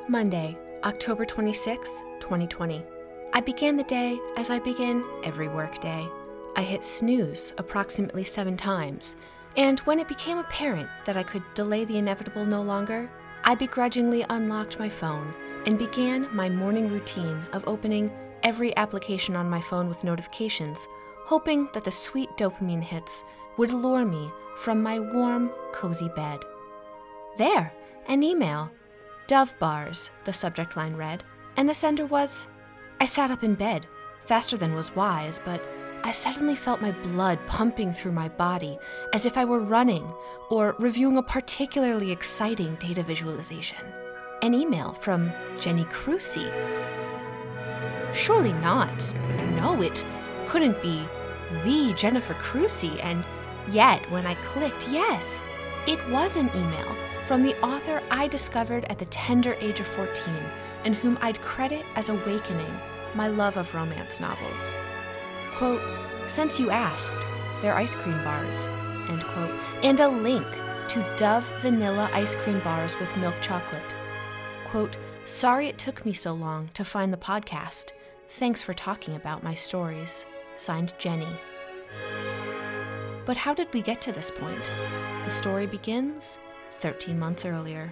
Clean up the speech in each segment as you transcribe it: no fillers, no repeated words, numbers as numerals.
Monday, October 26th, 2020. I began the day as I begin every workday. I hit snooze approximately 7 times, and when it became apparent that I could delay the inevitable no longer, I begrudgingly unlocked my phone and began my morning routine of opening every application on my phone with notifications, hoping that the sweet dopamine hits would lure me from my warm, cozy bed. There, an email. Dove bars, the subject line read, and the sender was... I sat up in bed, faster than was wise, but I suddenly felt my blood pumping through my body as if I were running or reviewing a particularly exciting data visualization. An email from Jenny Crucy. Surely not. No, it couldn't be the Jennifer Crucy, and yet when I clicked yes, it was an email from the author I discovered at the tender age of 14 and whom I'd credit as awakening my love of romance novels. Quote, since you asked, they're ice cream bars, end quote, and a link to Dove vanilla ice cream bars with milk chocolate. Quote, sorry it took me so long to find the podcast. Thanks for talking about my stories. Signed, Jenny. But how did we get to this point? The story begins 13 months earlier.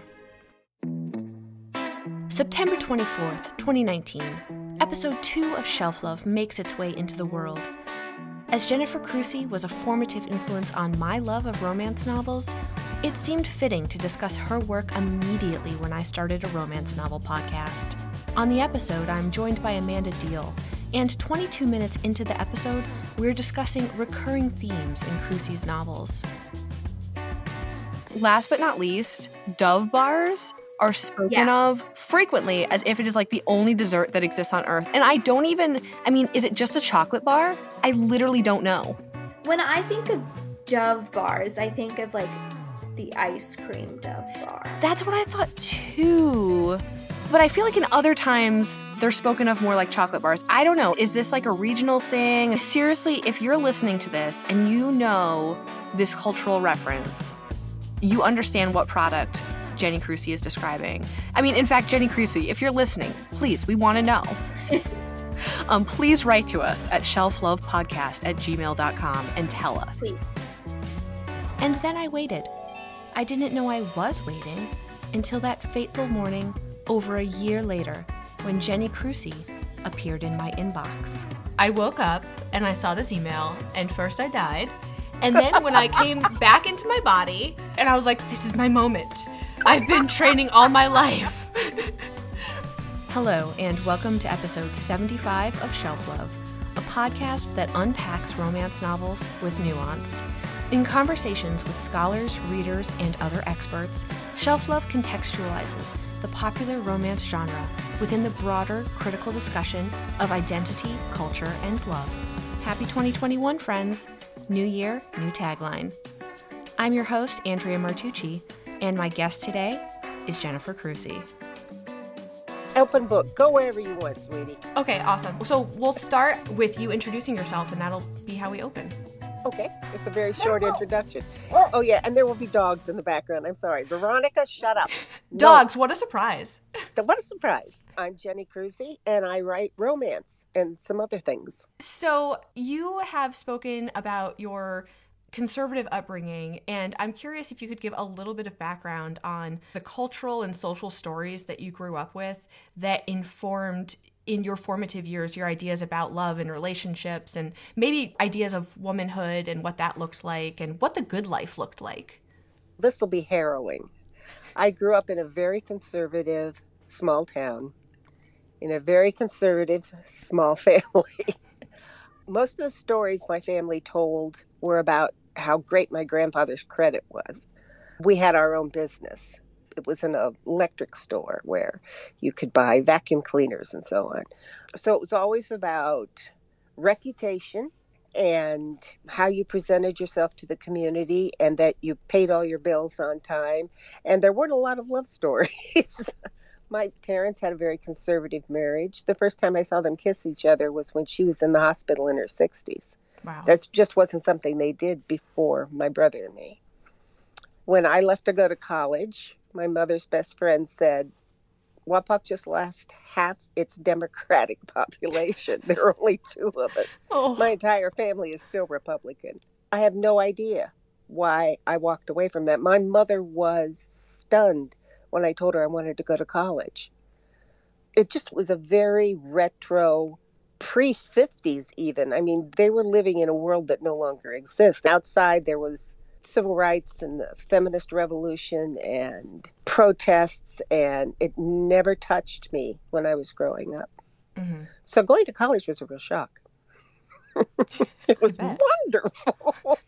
September 24th, 2019, episode 2 of Shelf Love makes its way into the world. As Jennifer Crucy was a formative influence on my love of romance novels, it seemed fitting to discuss her work immediately when I started a romance novel podcast. On the episode, I'm joined by Amanda Deal, and 22 minutes into the episode, we're discussing recurring themes in Crucy's novels. Last but not least, Dove bars are spoken of frequently as if it is like the only dessert that exists on Earth. And is it just a chocolate bar? I literally don't know. When I think of Dove bars, I think of like the ice cream Dove bar. That's what I thought too. But I feel like in other times, they're spoken of more like chocolate bars. I don't know. Is this like a regional thing? Seriously, if you're listening to this and you know this cultural reference, you understand what product Jenny Crucy is describing. I mean, in fact, Jenny Crucy, if you're listening, please, we want to know. Please write to us at shelflovepodcast@gmail.com and tell us. Please. And then I waited. I didn't know I was waiting until that fateful morning over a year later when Jenny Crucy appeared in my inbox. I woke up and I saw this email, and first I died. And then when I came back into my body, and I was like, this is my moment. I've been training all my life. Hello, and welcome to episode 75 of Shelf Love, a podcast that unpacks romance novels with nuance. In conversations with scholars, readers, and other experts, Shelf Love contextualizes the popular romance genre within the broader critical discussion of identity, culture, and love. Happy 2021, friends. New year, new tagline. I'm your host, Andrea Martucci, and my guest today is Jennifer Crucy. Open book. Go wherever you want, sweetie. Okay, awesome. So we'll start with you introducing yourself, and that'll be how we open. Okay, it's a very short introduction. Oh, yeah, and there will be dogs in the background. I'm sorry. Veronica, shut up. Dogs, what a surprise. What a surprise. I'm Jenny Crucy, and I write romance and some other things. So you have spoken about your conservative upbringing, and I'm curious if you could give a little bit of background on the cultural and social stories that you grew up with that informed in your formative years your ideas about love and relationships, and maybe ideas of womanhood and what that looked like and what the good life looked like. This will be harrowing. I grew up in a very conservative small town, in a very conservative small family. Most of the stories my family told were about how great my grandfather's credit was. We had our own business. It was an electric store where you could buy vacuum cleaners and so on. So it was always about reputation and how you presented yourself to the community and that you paid all your bills on time. And there weren't a lot of love stories. My parents had a very conservative marriage. The first time I saw them kiss each other was when she was in the hospital in her 60s. Wow. That just wasn't something they did before my brother and me. When I left to go to college, my mother's best friend said, Wapak just lost half its Democratic population. There are only two of us. Oh. My entire family is still Republican. I have no idea why I walked away from that. My mother was stunned when I told her I wanted to go to college. It just was a very retro, pre-50s even. I mean, they were living in a world that no longer exists. Outside, there was civil rights and the feminist revolution and protests, and it never touched me when I was growing up. Mm-hmm. So going to college was a real shock. It was wonderful.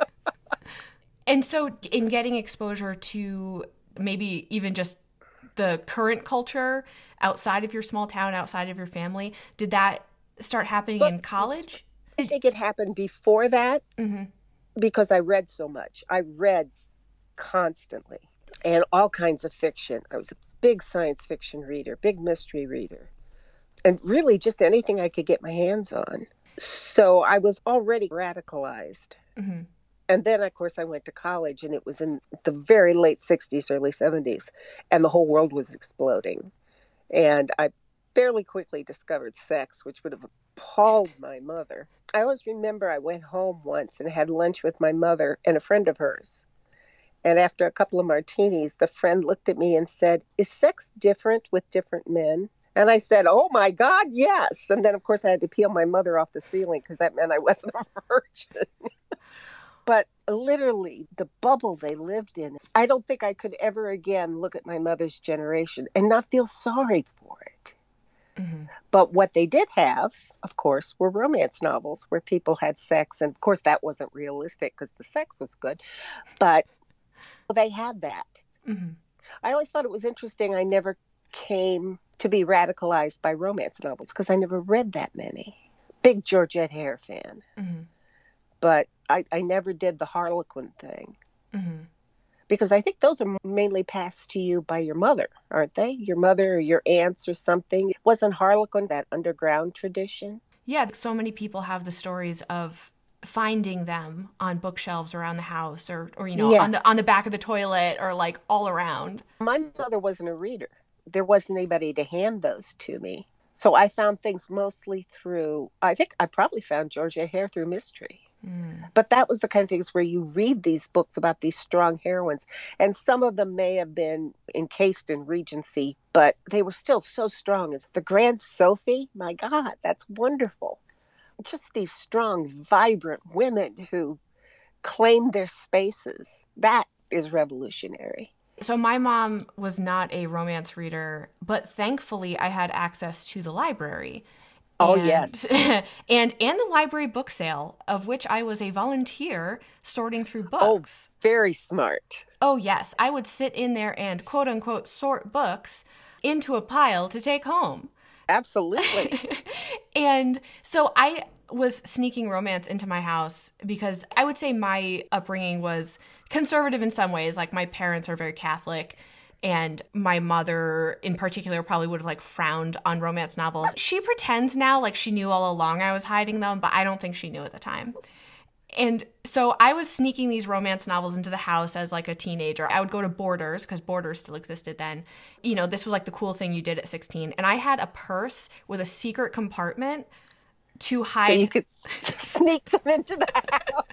And so in getting exposure to maybe even just the current culture outside of your small town, outside of your family, did that start happening in college? I think it happened before that. Mm-hmm. Because I read so much. I read constantly and all kinds of fiction. I was a big science fiction reader, big mystery reader, and really just anything I could get my hands on. So I was already radicalized. Mm-hmm. And then, of course, I went to college, and it was in the very late 60s, early 70s, and the whole world was exploding. And I fairly quickly discovered sex, which would have appalled my mother. I always remember I went home once and had lunch with my mother and a friend of hers. And after a couple of martinis, the friend looked at me and said, "Is sex different with different men?" And I said, "Oh my God, yes." And then, of course, I had to peel my mother off the ceiling because that meant I wasn't a virgin. But literally, the bubble they lived in, I don't think I could ever again look at my mother's generation and not feel sorry for it. Mm-hmm. But what they did have, of course, were romance novels where people had sex. And of course, that wasn't realistic because the sex was good. But they had that. Mm-hmm. I always thought it was interesting. I never came to be radicalized by romance novels because I never read that many. Big Georgette Hare fan. Mm-hmm. But I never did the Harlequin thing. Mm-hmm. Because I think those are mainly passed to you by your mother, aren't they? Your mother or your aunts or something. Wasn't Harlequin that underground tradition? Yeah, so many people have the stories of finding them on bookshelves around the house or you know, yes, on the back of the toilet or like all around. My mother wasn't a reader. There wasn't anybody to hand those to me. So I found things mostly through, I think I probably found Georgette Hare through mystery. But that was the kind of things where you read these books about these strong heroines, and some of them may have been encased in Regency, but they were still so strong. As the Grand Sophie, my God, that's wonderful. Just these strong, vibrant women who claimed their spaces. That is revolutionary. So my mom was not a romance reader, but thankfully I had access to the library. Oh, yes. and the library book sale, of which I was a volunteer sorting through books. Oh, very smart. Oh, yes. I would sit in there and, quote unquote, sort books into a pile to take home. Absolutely. And so I was sneaking romance into my house because I would say my upbringing was conservative in some ways. Like, my parents are very Catholic. And my mother, in particular, probably would have like frowned on romance novels. She pretends now like she knew all along I was hiding them, but I don't think she knew at the time. And so I was sneaking these romance novels into the house as like a teenager. I would go to Borders, because Borders still existed then. You know, this was like the cool thing you did at 16. And I had a purse with a secret compartment to hide. So you could sneak them into the house.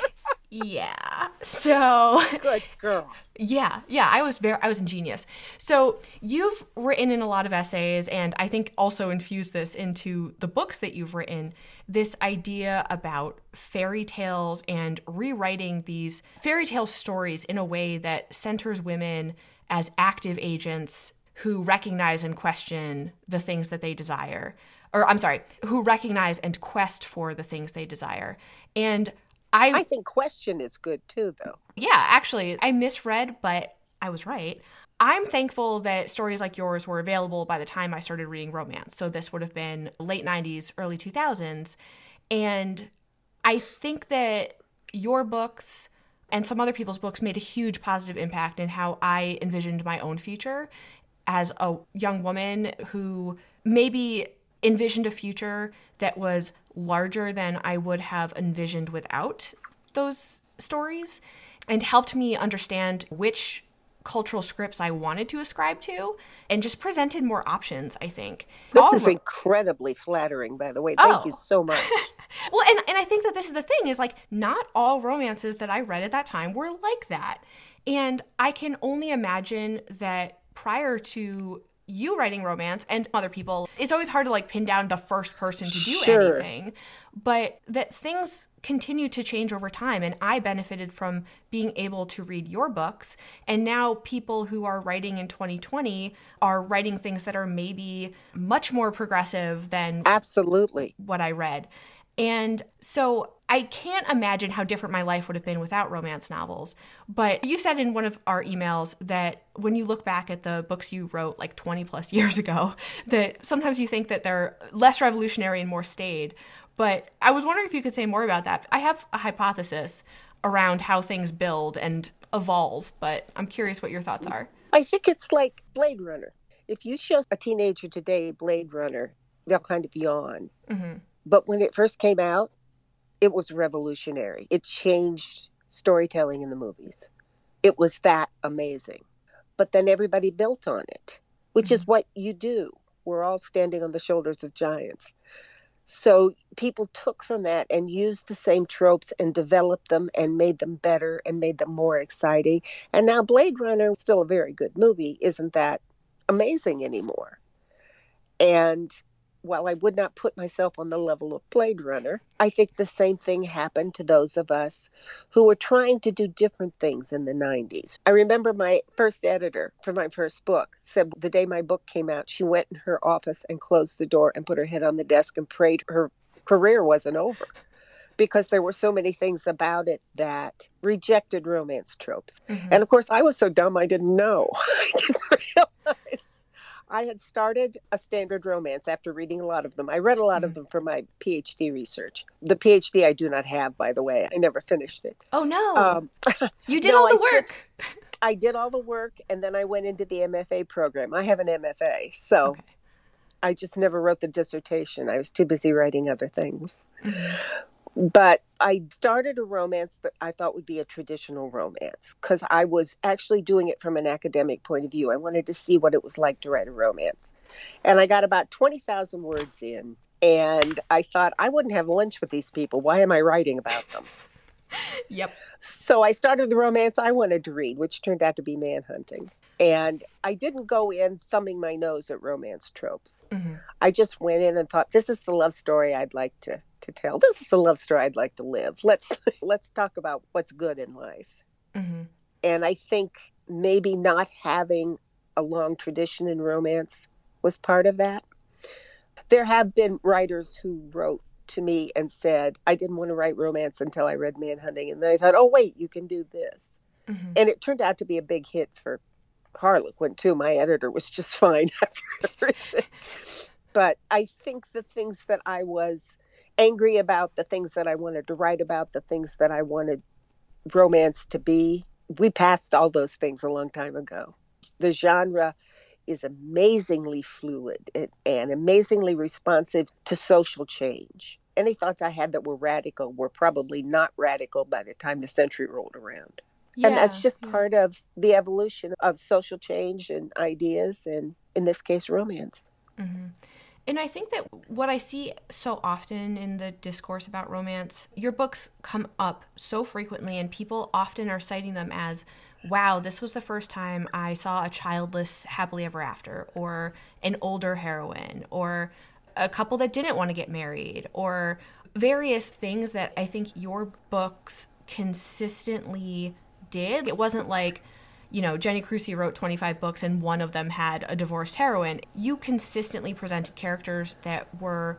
Yeah. So good girl. Yeah. I was ingenious. So you've written in a lot of essays, and I think also infused this into the books that you've written, this idea about fairy tales and rewriting these fairy tale stories in a way that centers women as active agents who recognize and question the things that they desire. Or I'm sorry, who recognize and quest for the things they desire. And I think question is good too, though. Yeah, actually, I misread, but I was right. I'm thankful that stories like yours were available by the time I started reading romance. So this would have been late 90s, early 2000s. And I think that your books and some other people's books made a huge positive impact in how I envisioned my own future as a young woman who maybe envisioned a future that was larger than I would have envisioned without those stories, and helped me understand which cultural scripts I wanted to ascribe to and just presented more options, I think. This is incredibly flattering, by the way. Thank you so much. Well, and I think that this is the thing is like not all romances that I read at that time were like that. And I can only imagine that prior to you writing romance and other people, it's always hard to like pin down the first person to do anything, but that things continue to change over time. And I benefited from being able to read your books. And now people who are writing in 2020 are writing things that are maybe much more progressive than absolutely what I read. And so I can't imagine how different my life would have been without romance novels. But you said in one of our emails that when you look back at the books you wrote like 20 plus years ago, that sometimes you think that they're less revolutionary and more staid. But I was wondering if you could say more about that. I have a hypothesis around how things build and evolve, but I'm curious what your thoughts are. I think it's like Blade Runner. If you show a teenager today Blade Runner, they'll kind of yawn. Mm-hmm. But when it first came out, it was revolutionary. It changed storytelling in the movies. It was that amazing. But then everybody built on it, which is what you do. We're all standing on the shoulders of giants. So people took from that and used the same tropes and developed them and made them better and made them more exciting. And now Blade Runner, still a very good movie, isn't that amazing anymore. And while I would not put myself on the level of Blade Runner, I think the same thing happened to those of us who were trying to do different things in the 90s. I remember my first editor for my first book said the day my book came out, she went in her office and closed the door and put her head on the desk and prayed her career wasn't over, because there were so many things about it that rejected romance tropes. Mm-hmm. And of course, I was so dumb I didn't know. I didn't realize I had started a standard romance after reading a lot of them. I read a lot of them for my PhD research. The PhD I do not have, by the way. I never finished it. Oh, no. You did all the work. I did all the work, and then I went into the MFA program. I have an MFA, so I just never wrote the dissertation. I was too busy writing other things. Mm-hmm. But I started a romance that I thought would be a traditional romance because I was actually doing it from an academic point of view. I wanted to see what it was like to write a romance. And I got about 20,000 words in, and I thought, I wouldn't have lunch with these people. Why am I writing about them? Yep. So I started the romance I wanted to read, which turned out to be Manhunting. And I didn't go in thumbing my nose at romance tropes. Mm-hmm. I just went in and thought, this is the love story I'd like to tell. This is the love story I'd like to live. Let's talk about what's good in life. Mm-hmm. And I think maybe not having a long tradition in romance was part of that. There have been writers who wrote to me and said, I didn't want to write romance until I read Manhunting. And then I thought, oh, wait, you can do this. Mm-hmm. And it turned out to be a big hit for Harlequin, too. My editor was just fine after everything. But I think the things that I was angry about, the things that I wanted to write about, the things that I wanted romance to be, we passed all those things a long time ago. The genre is amazingly fluid and amazingly responsive to social change. Any thoughts I had that were radical were probably not radical by the time the century rolled around. Yeah, and that's just part of the evolution of social change and ideas, and in this case, romance. Mm-hmm. And I think that what I see so often in the discourse about romance, your books come up so frequently and people often are citing them as, wow, this was the first time I saw a childless happily ever after, or an older heroine, or a couple that didn't want to get married, or various things that I think your books consistently did. It wasn't like, you know, Jenny Crusie wrote 25 books and one of them had a divorced heroine. You consistently presented characters that were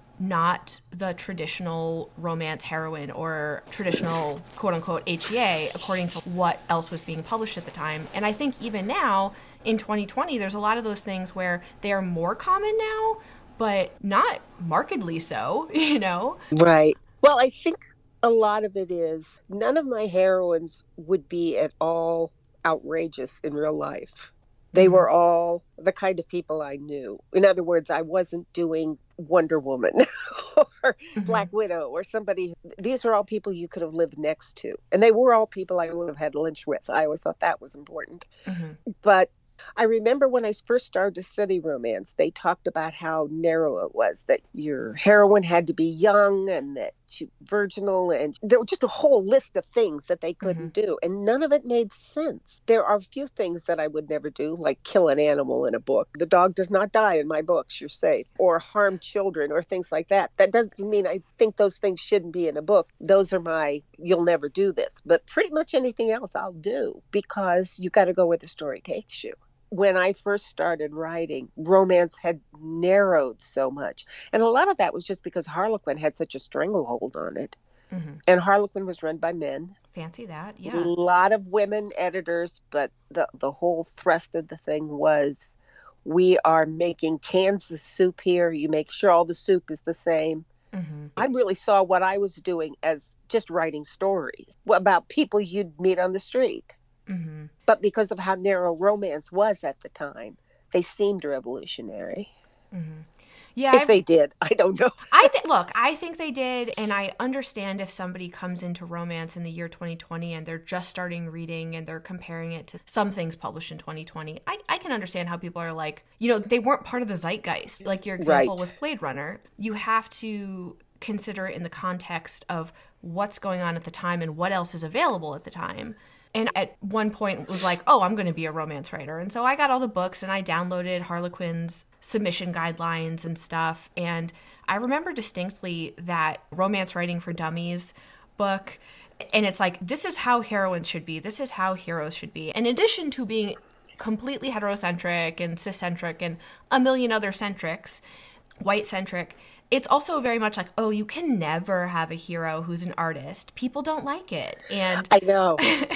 not the traditional romance heroine or traditional quote-unquote HEA according to what else was being published at the time. And I think even now, in 2020, there's a lot of those things where they are more common now, but not markedly so, you know? Right. Well, I think a lot of it is none of my heroines would be at all outrageous in real life. They were all the kind of people I knew. In other words, I wasn't doing Wonder Woman or Black Widow or somebody. These are all people you could have lived next to. And they were all people I would have had lunch with. I always thought that was important. But I remember when I first started to study romance, they talked about how narrow it was, that your heroine had to be young and that she virginal, and there was just a whole list of things that they couldn't do, and none of it made sense. There are a few things that I would never do, like kill an animal in a book. The dog does not die in my books, you're safe. Or harm children or things like that. That doesn't mean I think those things shouldn't be in a book. Those are my, you'll never do this. But pretty much anything else I'll do, because you got to go where the story takes you. When I first started writing, romance had narrowed so much. And a lot of that was just because Harlequin had such a stranglehold on it. And Harlequin was run by men. Fancy that, yeah. A lot of women editors, but the whole thrust of the thing was, we are making cans of soup here. You make sure all the soup is the same. I really saw what I was doing as just writing stories about people you'd meet on the street. But because of how narrow romance was at the time, they seemed revolutionary. Yeah, if they did, I don't know. I think they did, and I understand if somebody comes into romance in the year 2020 and they're just starting reading and they're comparing it to some things published in 2020. I can understand how people are like, they weren't part of the zeitgeist. Like your example with Blade Runner, you have to consider it in the context of what's going on at the time and what else is available at the time. And at one point was like, oh, I'm going to be a romance writer. And so I got all the books and I downloaded Harlequin's submission guidelines and stuff. And I remember distinctly that Romance Writing for Dummies book. And it's like, this is how heroines should be. This is how heroes should be. In addition to being completely heterocentric and ciscentric and a million other centrics, white-centric, it's also very much like, oh, you can never have a hero who's an artist. People don't like it. And I know.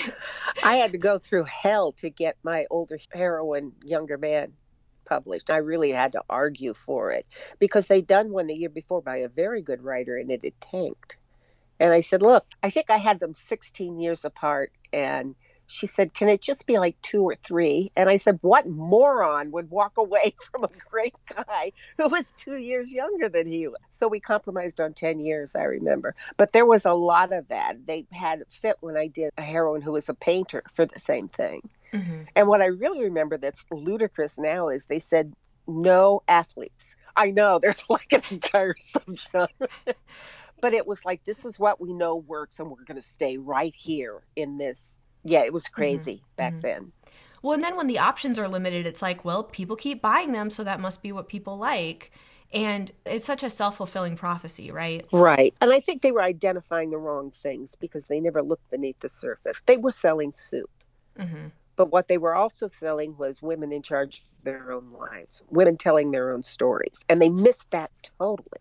I had to go through hell to get my older heroine, Younger Man published. I really had to argue for it because they'd done one the year before by a very good writer and it had tanked. And I said, look, I think I had them 16 years apart, and she said, can it just be like 2 or 3? And I said, what moron would walk away from a great guy who was 2 years younger than he was? So we compromised on 10 years, I remember. But there was a lot of that. They had it fit when I did a heroine who was a painter for the same thing. And what I really remember that's ludicrous now is they said, no athletes. I know, there's like an entire subgenre. But it was like, this is what we know works, and we're going to stay right here in this. Yeah, it was crazy back then. Well, and then when the options are limited, it's like, well, people keep buying them, so that must be what people like. And it's such a self-fulfilling prophecy, right? Right. And I think they were identifying the wrong things because they never looked beneath the surface. They were selling soup. But what they were also selling was women in charge of their own lives, women telling their own stories. And they missed that totally.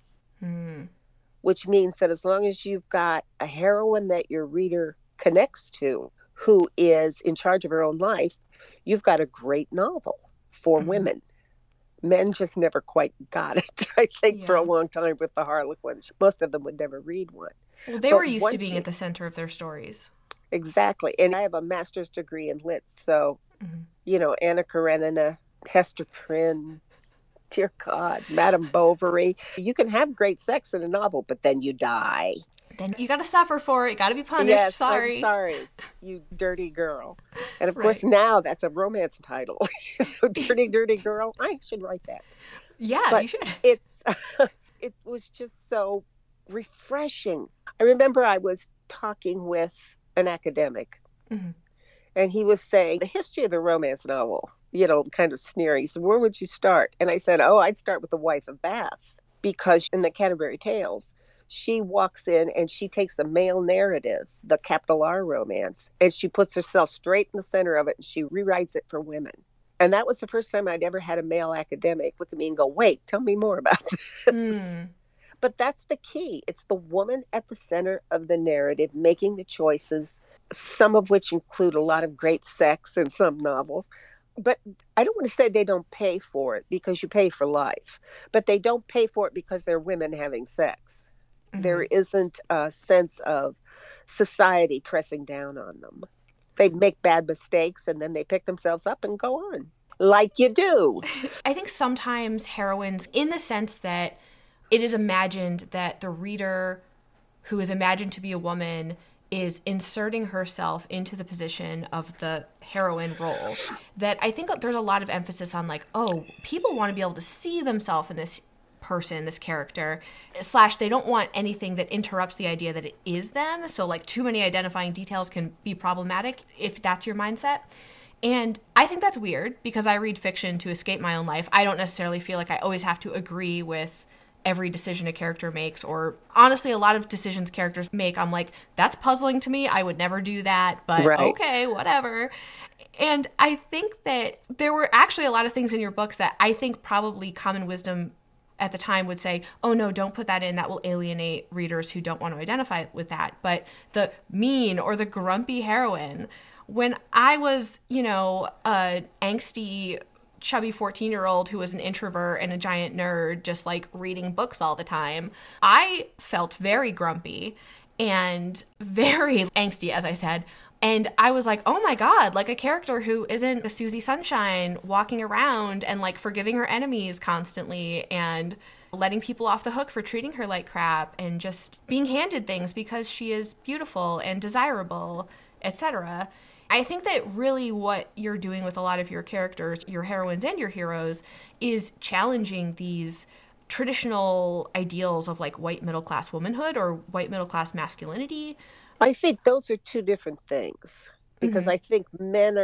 Which means that as long as you've got a heroine that your reader connects to, who is in charge of her own life, you've got a great novel for women. Men just never quite got it, I think, for a long time with the Harlequins. Most of them would never read one. Well, they were used to being at the center of their stories. Exactly. And I have a master's degree in lit, so, Anna Karenina, Hester Prynne, dear God, Madame Bovary. You can have great sex in a novel, but then you die. Then you got to suffer for it. You got to be punished. Yes, sorry. I'm sorry, you dirty girl. And of course, now that's a romance title. Dirty, dirty girl. I should write that. Yeah, but you should. It was just so refreshing. I remember I was talking with an academic, and he was saying the history of the romance novel, kind of sneering. He said, where would you start? And I said, I'd start with the Wife of Bath, because in the Canterbury Tales, she walks in and she takes a male narrative, the capital R romance, and she puts herself straight in the center of it and she rewrites it for women. And that was the first time I'd ever had a male academic look at me and go, wait, tell me more about this. But that's the key. It's the woman at the center of the narrative making the choices, some of which include a lot of great sex in some novels. But I don't want to say they don't pay for it, because you pay for life. But they don't pay for it because they're women having sex. There isn't a sense of society pressing down on them. They make bad mistakes and then they pick themselves up and go on. Like you do. I think sometimes heroines, in the sense that it is imagined that the reader who is imagined to be a woman is inserting herself into the position of the heroine role, that I think there's a lot of emphasis on like, oh, people want to be able to see themselves in this person, this character, / they don't want anything that interrupts the idea that it is them. So like too many identifying details can be problematic if that's your mindset. And I think that's weird because I read fiction to escape my own life. I don't necessarily feel like I always have to agree with every decision a character makes, or honestly, a lot of decisions characters make, I'm like, that's puzzling to me. I would never do that, but right. Okay, whatever. And I think that there were actually a lot of things in your books that I think probably common wisdom at the time would say, oh no, don't put that in. That will alienate readers who don't want to identify with that. But the mean or the grumpy heroine, when I was, an angsty, chubby 14-year-old who was an introvert and a giant nerd, just like reading books all the time, I felt very grumpy and very angsty, as I said. And I was like, oh my God, like a character who isn't a Susie Sunshine walking around and like forgiving her enemies constantly and letting people off the hook for treating her like crap and just being handed things because she is beautiful and desirable, etc. I think that really what you're doing with a lot of your characters, your heroines and your heroes, is challenging these traditional ideals of like white middle class womanhood or white middle class masculinity. I think those are two different things because I think men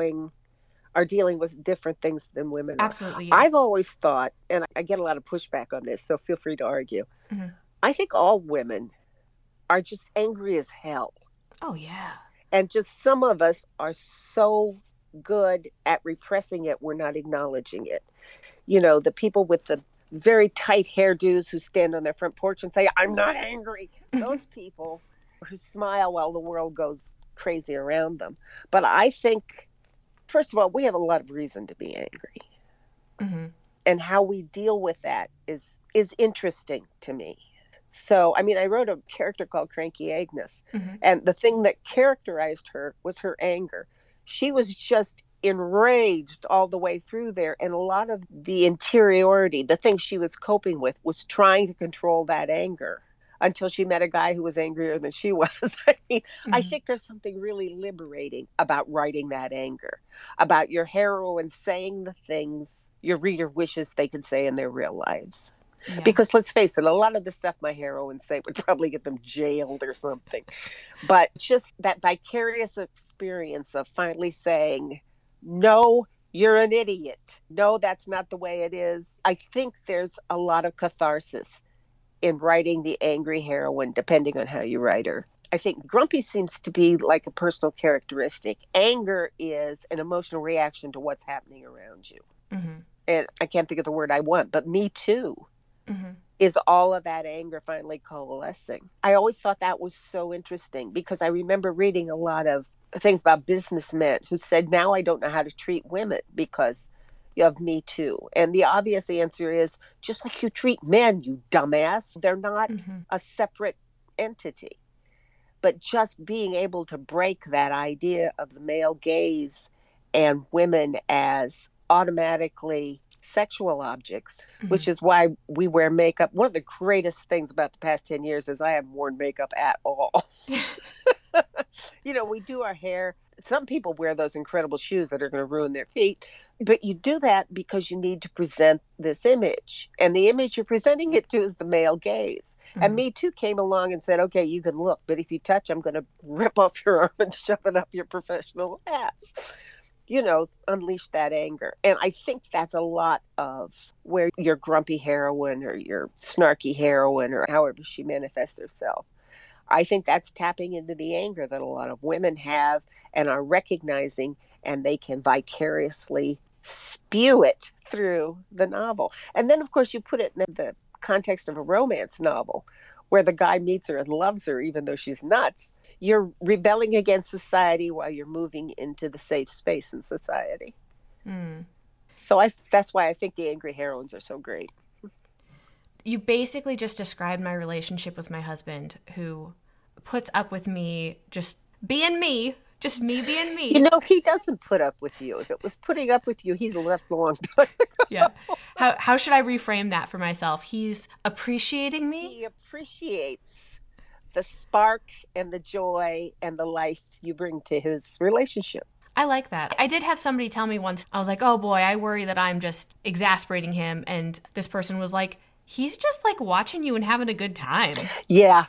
are dealing with different things than women are. Absolutely. Yeah. I've always thought, and I get a lot of pushback on this, so feel free to argue. I think all women are just angry as hell. Oh, yeah. And just some of us are so good at repressing it, we're not acknowledging it. The people with the very tight hairdos who stand on their front porch and say, I'm not angry. Those people who smile while the world goes crazy around them. But I think, first of all, we have a lot of reason to be angry. And how we deal with that is interesting to me. So, I wrote a character called Cranky Agnes, and the thing that characterized her was her anger. She was just enraged all the way through there, and a lot of the interiority, the thing she was coping with, was trying to control that anger until she met a guy who was angrier than she was. I think there's something really liberating about writing that anger, about your heroine saying the things your reader wishes they could say in their real lives. Yeah. Because let's face it, a lot of the stuff my heroines say would probably get them jailed or something. But just that vicarious experience of finally saying, no, you're an idiot. No, that's not the way it is. I think there's a lot of catharsis in writing the angry heroine, depending on how you write her. I think grumpy seems to be like a personal characteristic. Anger is an emotional reaction to what's happening around you. And I can't think of the word I want, but me too. Is all of that anger finally coalescing. I always thought that was so interesting because I remember reading a lot of things about businessmen who said, now I don't know how to treat women because you have Me Too. And the obvious answer is just like you treat men, you dumbass. They're not a separate entity. But just being able to break that idea of the male gaze and women as automatically sexual objects, which is why we wear makeup. One of the greatest things about the past 10 years is I haven't worn makeup at all. We do our hair. Some people wear those incredible shoes that are going to ruin their feet, but you do that because you need to present this image, and the image you're presenting it to is the male gaze. And Me Too came along and said, okay, you can look, but if you touch, I'm going to rip off your arm and shove it up your professional ass. Unleash that anger. And I think that's a lot of where your grumpy heroine or your snarky heroine or however she manifests herself, I think that's tapping into the anger that a lot of women have and are recognizing, and they can vicariously spew it through the novel. And then, of course, you put it in the context of a romance novel where the guy meets her and loves her even though she's nuts. You're rebelling against society while you're moving into the safe space in society. So that's why I think the angry heroines are so great. You basically just described my relationship with my husband, who puts up with me just being me Just me being me. You know, he doesn't put up with you. If it was putting up with you, he'd left a long time ago. Yeah. How should I reframe that for myself? He's appreciating me? He appreciates the spark and the joy and the life you bring to his relationship. I like that. I did have somebody tell me once, I was like, oh boy, I worry that I'm just exasperating him. And this person was like, he's just like watching you and having a good time. Yeah.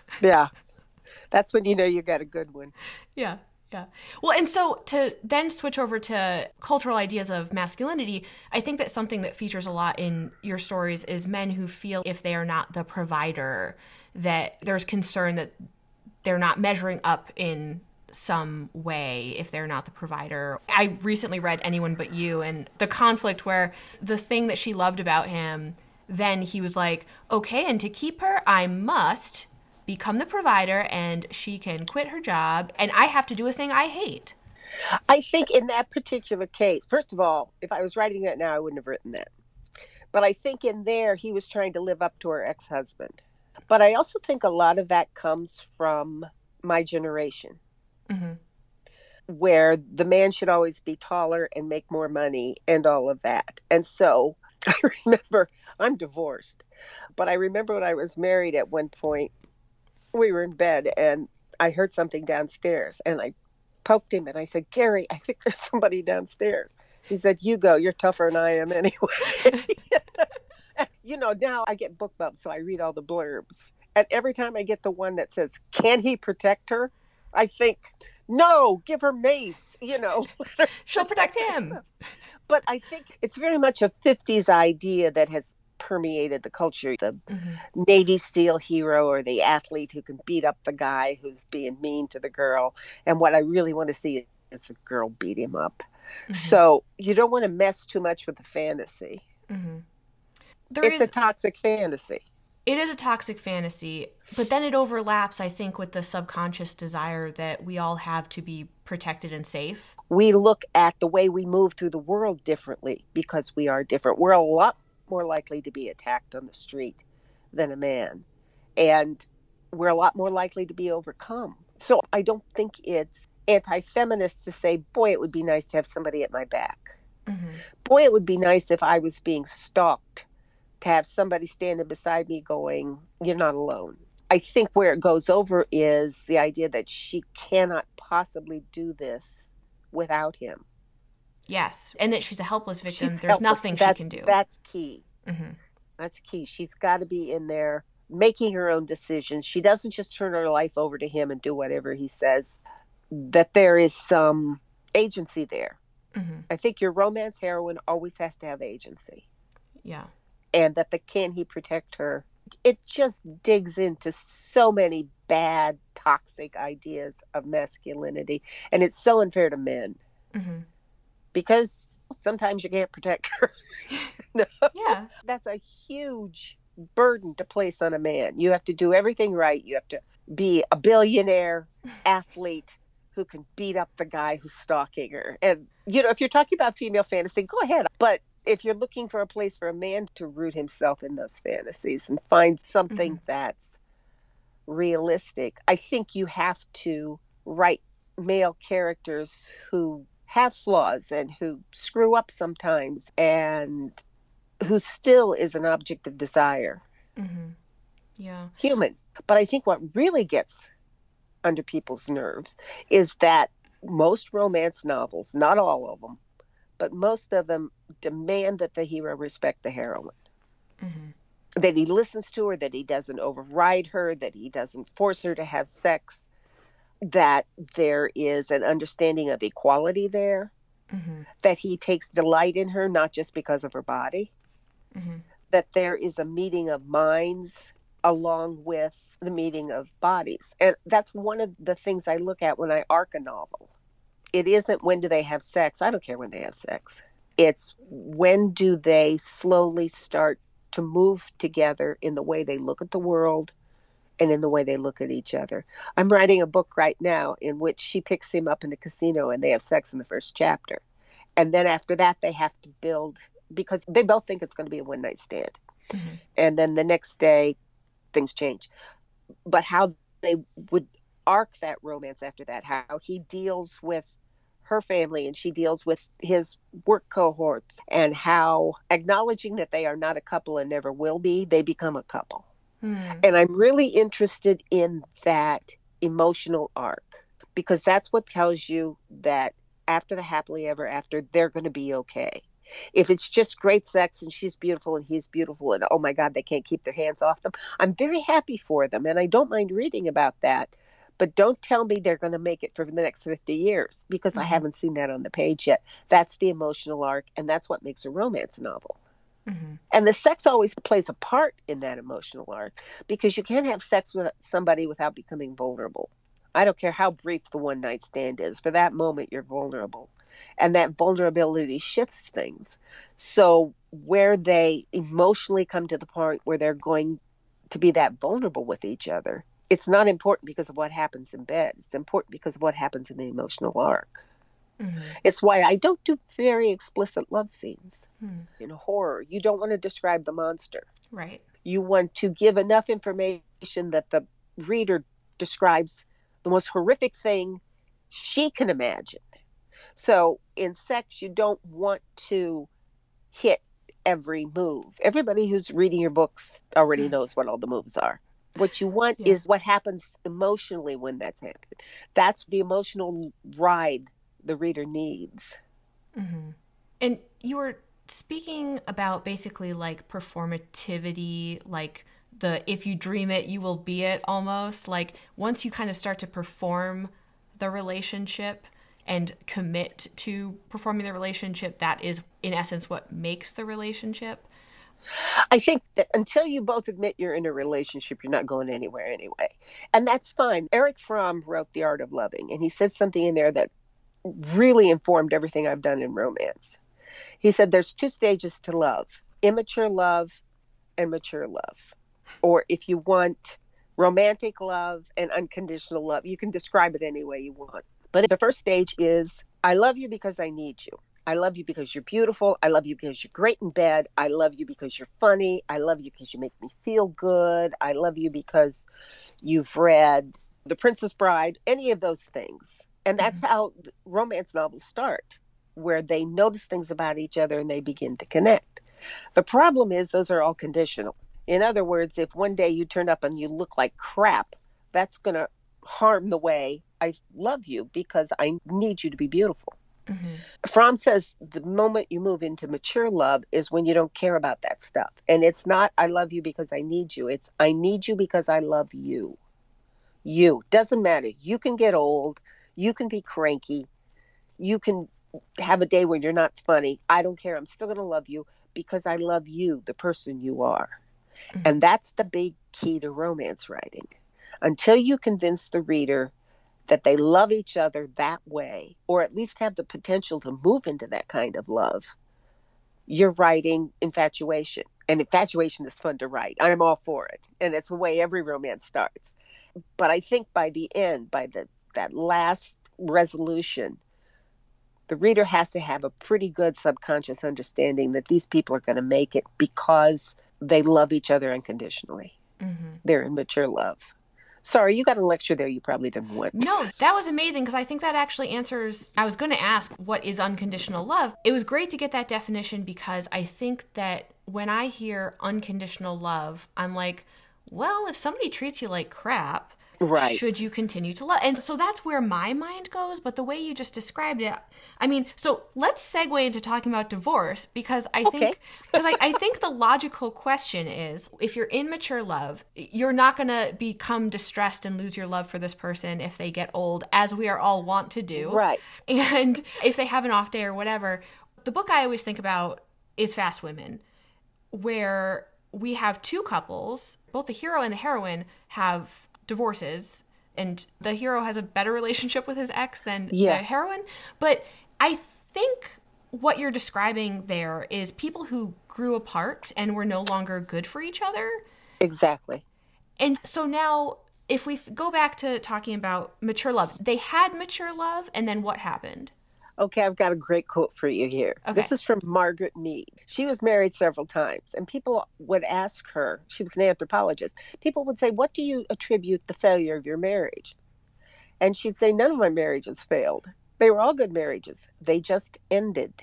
That's when you know you got a good one. Yeah. Well, and so to then switch over to cultural ideas of masculinity, I think that something that features a lot in your stories is men who feel if they are not the provider, that there's concern that they're not measuring up in some way if they're not the provider. I recently read Anyone But You, and the conflict where the thing that she loved about him, then he was like, okay, and to keep her, I must become the provider and she can quit her job and I have to do a thing I hate. I think in that particular case, first of all, if I was writing that now, I wouldn't have written that. But I think in there, he was trying to live up to her ex-husband. But I also think a lot of that comes from my generation. Mm-hmm. Where the man should always be taller and make more money and all of that. And so I remember, I'm divorced, but I remember when I was married at one point, we were in bed and I heard something downstairs and I poked him and I said, Gary, I think there's somebody downstairs. He said, you go, you're tougher than I am anyway. You know, now I get book bumps, so I read all the blurbs. And every time I get the one that says, can he protect her? I think, no, give her mace, you know. She'll protect him. But I think it's very much a 50s idea that has permeated the culture. The Navy SEAL hero or the athlete who can beat up the guy who's being mean to the girl. And what I really want to see is a girl beat him up. Mm-hmm. So you don't want to mess too much with the fantasy. Mm-hmm. It's a toxic fantasy. It is a toxic fantasy, but then it overlaps, I think, with the subconscious desire that we all have to be protected and safe. We look at the way we move through the world differently because we are different. We're a lot more likely to be attacked on the street than a man. And we're a lot more likely to be overcome. So I don't think it's anti-feminist to say, boy, it would be nice to have somebody at my back. Mm-hmm. Boy, it would be nice if I was being stalked to have somebody standing beside me going, you're not alone. I think where it goes over is the idea that she cannot possibly do this without him. Yes, and that she's a helpless victim. There's nothing she can do. That's key. Mm-hmm. That's key. She's got to be in there making her own decisions. She doesn't just turn her life over to him and do whatever he says, that there is some agency there. Mm-hmm. I think your romance heroine always has to have agency. Yeah. And that the can he protect her, it just digs into so many bad, toxic ideas of masculinity. And it's so unfair to men. Mm-hmm. Because sometimes you can't protect her. No. Yeah. That's a huge burden to place on a man. You have to do everything right. You have to be a billionaire athlete who can beat up the guy who's stalking her. And, you know, if you're talking about female fantasy, go ahead. But if you're looking for a place for a man to root himself in those fantasies and find something that's realistic, I think you have to write male characters who have flaws and who screw up sometimes and who still is an object of desire. Mm-hmm. Yeah. Human. But I think what really gets under people's nerves is that most romance novels, not all of them, but most of them demand that the hero respect the heroine. Mm-hmm. That he listens to her, that he doesn't override her, that he doesn't force her to have sex, that there is an understanding of equality there, that he takes delight in her, not just because of her body, that there is a meeting of minds along with the meeting of bodies. And that's one of the things I look at when I arc a novel. It isn't when do they have sex. I don't care when they have sex. It's when do they slowly start to move together in the way they look at the world and in the way they look at each other. I'm writing a book right now in which she picks him up in the casino and they have sex in the first chapter. And then after that, they have to build, because they both think it's going to be a one-night stand. Mm-hmm. And then the next day, things change. But how they would arc that romance after that, how he deals with her family and she deals with his work cohorts, and how acknowledging that they are not a couple and never will be, they become a couple. And I'm really interested in that emotional arc, because that's what tells you that after the happily ever after, they're going to be okay. If it's just great sex and she's beautiful and he's beautiful and oh my God, they can't keep their hands off them, I'm very happy for them and I don't mind reading about that. But don't tell me they're going to make it for the next 50 years, because I haven't seen that on the page yet. That's the emotional arc, and that's what makes a romance novel. And the sex always plays a part in that emotional arc, because you can't have sex with somebody without becoming vulnerable. I don't care how brief the one night stand is. For that moment, you're vulnerable. And that vulnerability shifts things. So where they emotionally come to the point where they're going to be that vulnerable with each other, it's not important because of what happens in bed. It's important because of what happens in the emotional arc. It's why I don't do very explicit love scenes. In horror, you don't want to describe the monster. Right. You want to give enough information that the reader describes the most horrific thing she can imagine. So in sex, you don't want to hit every move. Everybody who's reading your books already knows what all the moves are. What you want is what happens emotionally when that's happened. That's the emotional ride the reader needs. And you were speaking about basically like performativity, like the if you dream it, you will be it almost. Like once you kind of start to perform the relationship and commit to performing the relationship, that is in essence what makes the relationship. I think that until you both admit you're in a relationship, you're not going anywhere anyway. And that's fine. Erich Fromm wrote The Art of Loving, and he said something in there that really informed everything I've done in romance. He said there's 2 stages to love: immature love and mature love. Or if you want romantic love and unconditional love, you can describe it any way you want. But the first stage is, I love you because I need you. I love you because you're beautiful. I love you because you're great in bed. I love you because you're funny. I love you because you make me feel good. I love you because you've read The Princess Bride, any of those things. And that's how romance novels start, where they notice things about each other and they begin to connect. The problem is those are all conditional. In other words, if one day you turn up and you look like crap, that's going to harm the way I love you, because I need you to be beautiful. Fromm says the moment you move into mature love is when you don't care about that stuff. And it's not, I love you because I need you. It's, I need you because I love you. You. Doesn't matter. You can get old. You can be cranky. You can have a day when you're not funny. I don't care. I'm still going to love you because I love you, the person you are. And that's the big key to romance writing. Until you convince the reader that they love each other that way, or at least have the potential to move into that kind of love, you're writing infatuation. And infatuation is fun to write. I'm all for it. And it's the way every romance starts. But I think by the end, by that last resolution, the reader has to have a pretty good subconscious understanding that these people are going to make it because they love each other unconditionally. They're in mature love. Sorry, you got a lecture there you probably didn't want. No, that was amazing, because I think that actually answers, I was going to ask, what is unconditional love? It was great to get that definition, because I think that when I hear unconditional love, I'm like, well, if somebody treats you like crap, right, should you continue to love? And so that's where my mind goes. But the way you just described it, I mean, so let's segue into talking about divorce, because I think, I think the logical question is, if you're in mature love, you're not going to become distressed and lose your love for this person if they get old, as we are all wont to do. Right. And if they have an off day or whatever. The book I always think about is Fast Women, where we have 2 couples, both the hero and the heroine have divorces, and the hero has a better relationship with his ex than the heroine. But I think what you're describing there is people who grew apart and were no longer good for each other. Exactly. And so now, if we go back to talking about mature love, they had mature love, and then what happened? Okay, I've got a great quote for you here. Okay. This is from Margaret Mead. She was married several times, and people would ask her, she was an anthropologist, people would say, what do you attribute the failure of your marriage? And she'd say, none of my marriages failed. They were all good marriages. They just ended.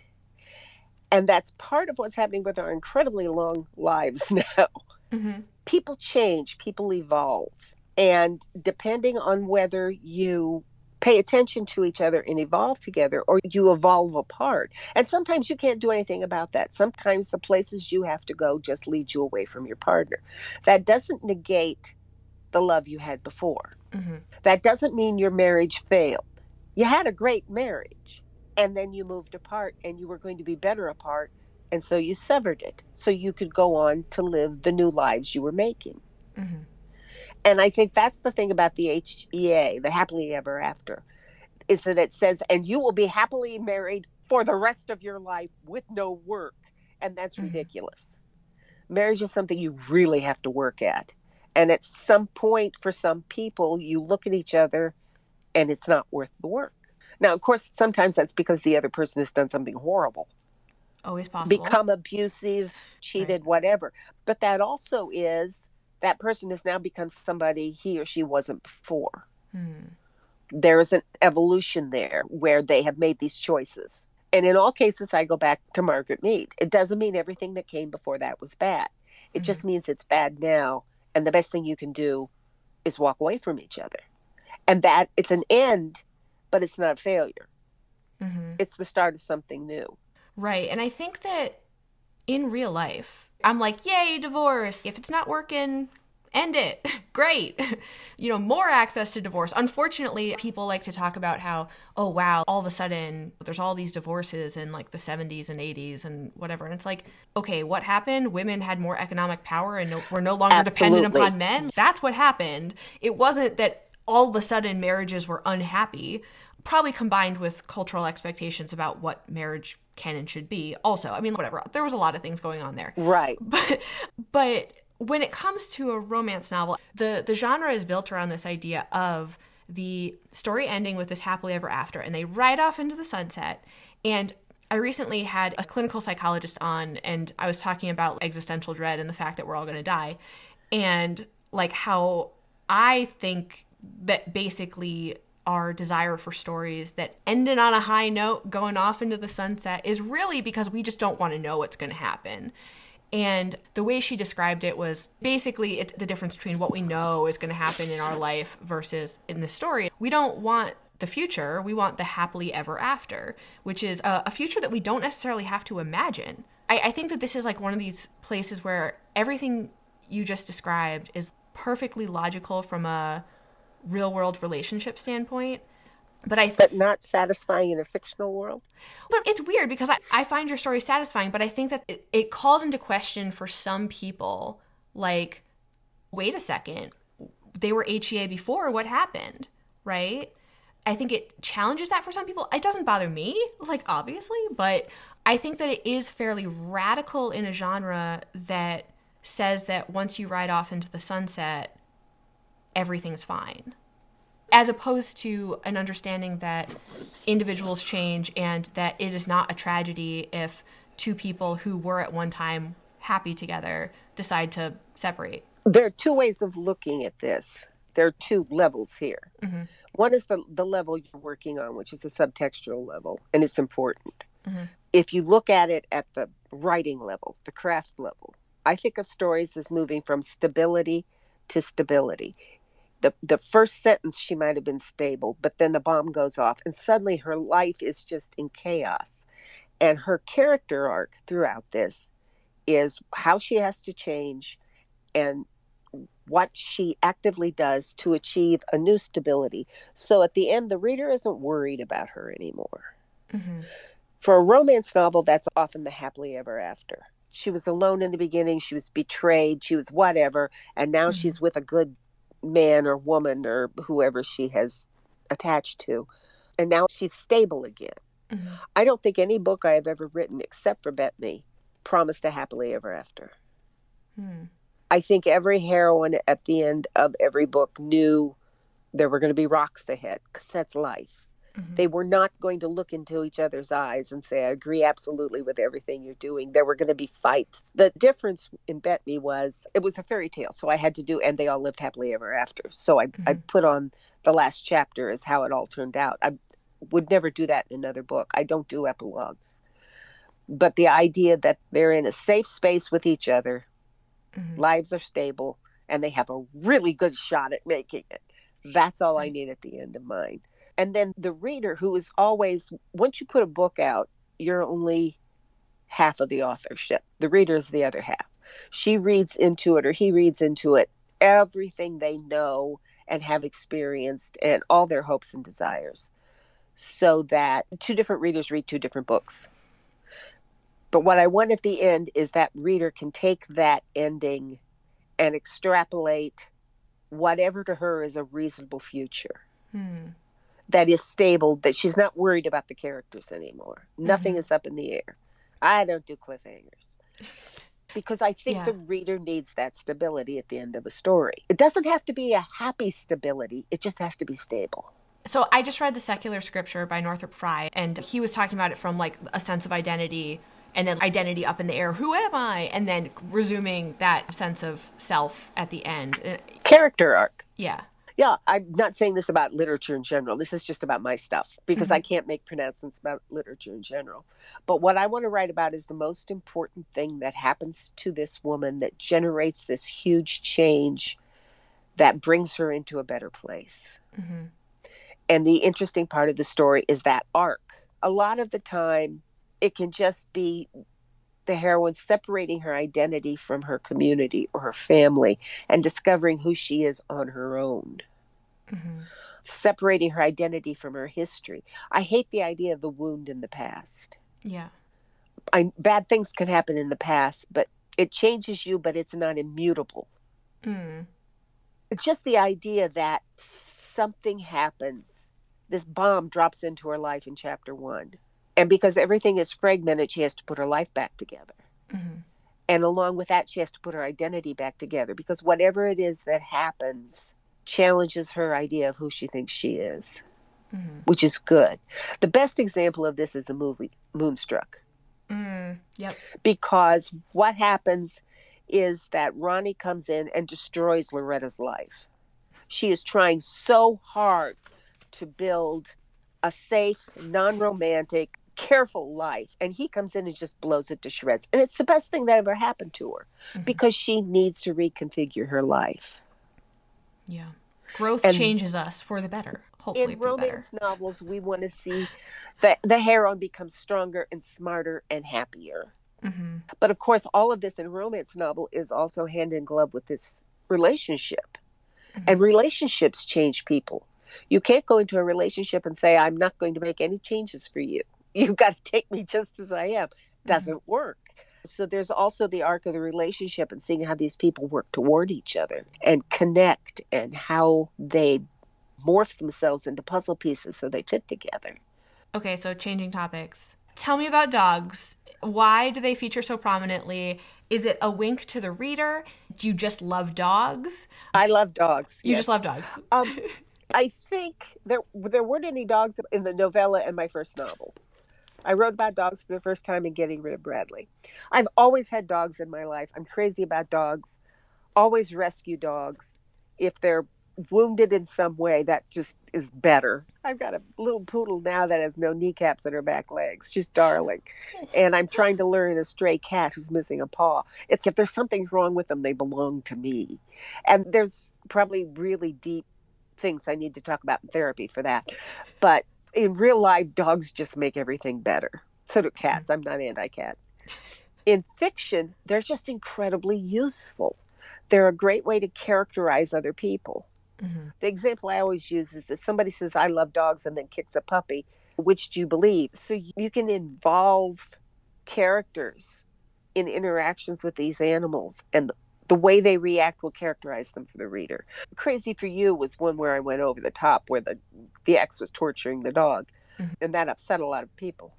And that's part of what's happening with our incredibly long lives now. Mm-hmm. People change, people evolve. And depending on whether you pay attention to each other and evolve together or you evolve apart. And sometimes you can't do anything about that. Sometimes the places you have to go just lead you away from your partner. That doesn't negate the love you had before. Mm-hmm. That doesn't mean your marriage failed. You had a great marriage and then you moved apart and you were going to be better apart. And so you severed it so you could go on to live the new lives you were making. Mm-hmm. And I think that's the thing about the HEA, the happily ever after, is that it says, and you will be happily married for the rest of your life with no work. And that's ridiculous. Marriage is something you really have to work at. And at some point, for some people, you look at each other and it's not worth the work. Now, of course, sometimes that's because the other person has done something horrible. Always possible. Become abusive, cheated, whatever. But that also is that person has now become somebody he or she wasn't before. There is an evolution there where they have made these choices. And in all cases, I go back to Margaret Mead. It doesn't mean everything that came before that was bad. It just means it's bad now. And the best thing you can do is walk away from each other. And that it's an end, but it's not a failure. It's the start of something new. Right. And I think that in real life, I'm like, yay, divorce. If it's not working, end it. Great. More access to divorce. Unfortunately, people like to talk about how, oh, wow, all of a sudden there's all these divorces in like the 70s and 80s and whatever. And it's like, okay, what happened? Women had more economic power and were no longer dependent upon men. That's what happened. It wasn't that all of a sudden marriages were unhappy, probably combined with cultural expectations about what marriage can and should be. Also, I mean, whatever. There was a lot of things going on there. Right. But when it comes to a romance novel, the genre is built around this idea of the story ending with this happily ever after, and they ride off into the sunset. And I recently had a clinical psychologist on, and I was talking about existential dread and the fact that we're all going to die, and like how I think that basically our desire for stories that ended on a high note going off into the sunset is really because we just don't want to know what's going to happen. And the way she described it was basically it's the difference between what we know is going to happen in our life versus in the story. We don't want the future. We want the happily ever after, which is a future that we don't necessarily have to imagine. I think that this is like one of these places where everything you just described is perfectly logical from a real world relationship standpoint. But not satisfying in a fictional world? But it's weird because I find your story satisfying, but I think that it calls into question for some people, like, wait a second, they were HEA before, what happened, right? I think it challenges that for some people. It doesn't bother me, like, obviously, but I think that it is fairly radical in a genre that says that once you ride off into the sunset, everything's fine. As opposed to an understanding that individuals change and that it is not a tragedy if two people who were at one time happy together decide to separate. There are two ways of looking at this. There are two levels here. Mm-hmm. One is the level you're working on, which is a subtextual level, and it's important. Mm-hmm. If you look at it at the writing level, the craft level, I think of stories as moving from stability to stability. The first sentence, she might have been stable, but then the bomb goes off and suddenly her life is just in chaos. And her character arc throughout this is how she has to change and what she actively does to achieve a new stability. So at the end, the reader isn't worried about her anymore. Mm-hmm. For a romance novel, that's often the happily ever after. She was alone in the beginning. She was betrayed. She was whatever. And now she's with a good man or woman or whoever she has attached to. And now she's stable again. Mm-hmm. I don't think any book I have ever written, except for Bet Me, promised a happily ever after. I think every heroine at the end of every book knew there were going to be rocks ahead, because that's life. They were not going to look into each other's eyes and say, I agree absolutely with everything you're doing. There were going to be fights. The difference in Bethany was it was a fairy tale. So I had to do, and they all lived happily ever after. So I put on the last chapter as how it all turned out. I would never do that in another book. I don't do epilogues. But the idea that they're in a safe space with each other, lives are stable, and they have a really good shot at making it. That's all I need at the end of mine. And then the reader, who is always, once you put a book out, you're only half of the authorship. The reader is the other half. She reads into it, or he reads into it, everything they know and have experienced and all their hopes and desires. So that two different readers read two different books. But what I want at the end is that reader can take that ending and extrapolate whatever to her is a reasonable future. That is stable, that she's not worried about the characters anymore. Nothing is up in the air. I don't do cliffhangers. Because I think the reader needs that stability at the end of the story. It doesn't have to be a happy stability. It just has to be stable. So I just read The Secular Scripture by Northrop Frye, and he was talking about it from like a sense of identity, and then identity up in the air. Who am I? And then resuming that sense of self at the end. Character arc. Yeah. Yeah, I'm not saying this about literature in general. This is just about my stuff because I can't make pronouncements about literature in general. But what I want to write about is the most important thing that happens to this woman that generates this huge change that brings her into a better place. And the interesting part of the story is that arc. A lot of the time, it can just be the heroine separating her identity from her community or her family and discovering who she is on her own. Separating her identity from her history. I hate the idea of the wound in the past. Yeah. Bad things can happen in the past, but it changes you, but it's not immutable. It's just the idea that something happens. This bomb drops into her life in chapter 1. And because everything is fragmented, she has to put her life back together. And along with that, she has to put her identity back together because whatever it is that happens challenges her idea of who she thinks she is, which is good. The best example of this is the movie Moonstruck. Yep. Because what happens is that Ronnie comes in and destroys Loretta's life. She is trying so hard to build a safe, non-romantic, careful life, and he comes in and just blows it to shreds. And it's the best thing that ever happened to her because she needs to reconfigure her life. Yeah. Growth changes us for the better, hopefully. In romance novels, we want to see the heroine become stronger and smarter and happier. But of course, all of this in a romance novel is also hand in glove with this relationship. And relationships change people. You can't go into a relationship and say, I'm not going to make any changes for you. You've got to take me just as I am. Doesn't work. So there's also the arc of the relationship and seeing how these people work toward each other and connect and how they morph themselves into puzzle pieces so they fit together. Okay, so changing topics. Tell me about dogs. Why do they feature so prominently? Is it a wink to the reader? Do you just love dogs? I love dogs. You just love dogs. I think there weren't any dogs in the novella in my first novel. I wrote about dogs for the first time in Getting Rid of Bradley. I've always had dogs in my life. I'm crazy about dogs. Always rescue dogs. If they're wounded in some way, that just is better. I've got a little poodle now that has no kneecaps in her back legs. She's darling. And I'm trying to learn a stray cat who's missing a paw. It's if there's something wrong with them, they belong to me. And there's probably really deep things I need to talk about in therapy for that. But in real life, dogs just make everything better. So do cats. I'm not anti-cat. In fiction, they're just incredibly useful. They're a great way to characterize other people. The example I always use is if somebody says, I love dogs, and then kicks a puppy, which do you believe? So you can involve characters in interactions with these animals, and the way they react will characterize them for the reader. Crazy for You was one where I went over the top, where the ex was torturing the dog, and that upset a lot of people.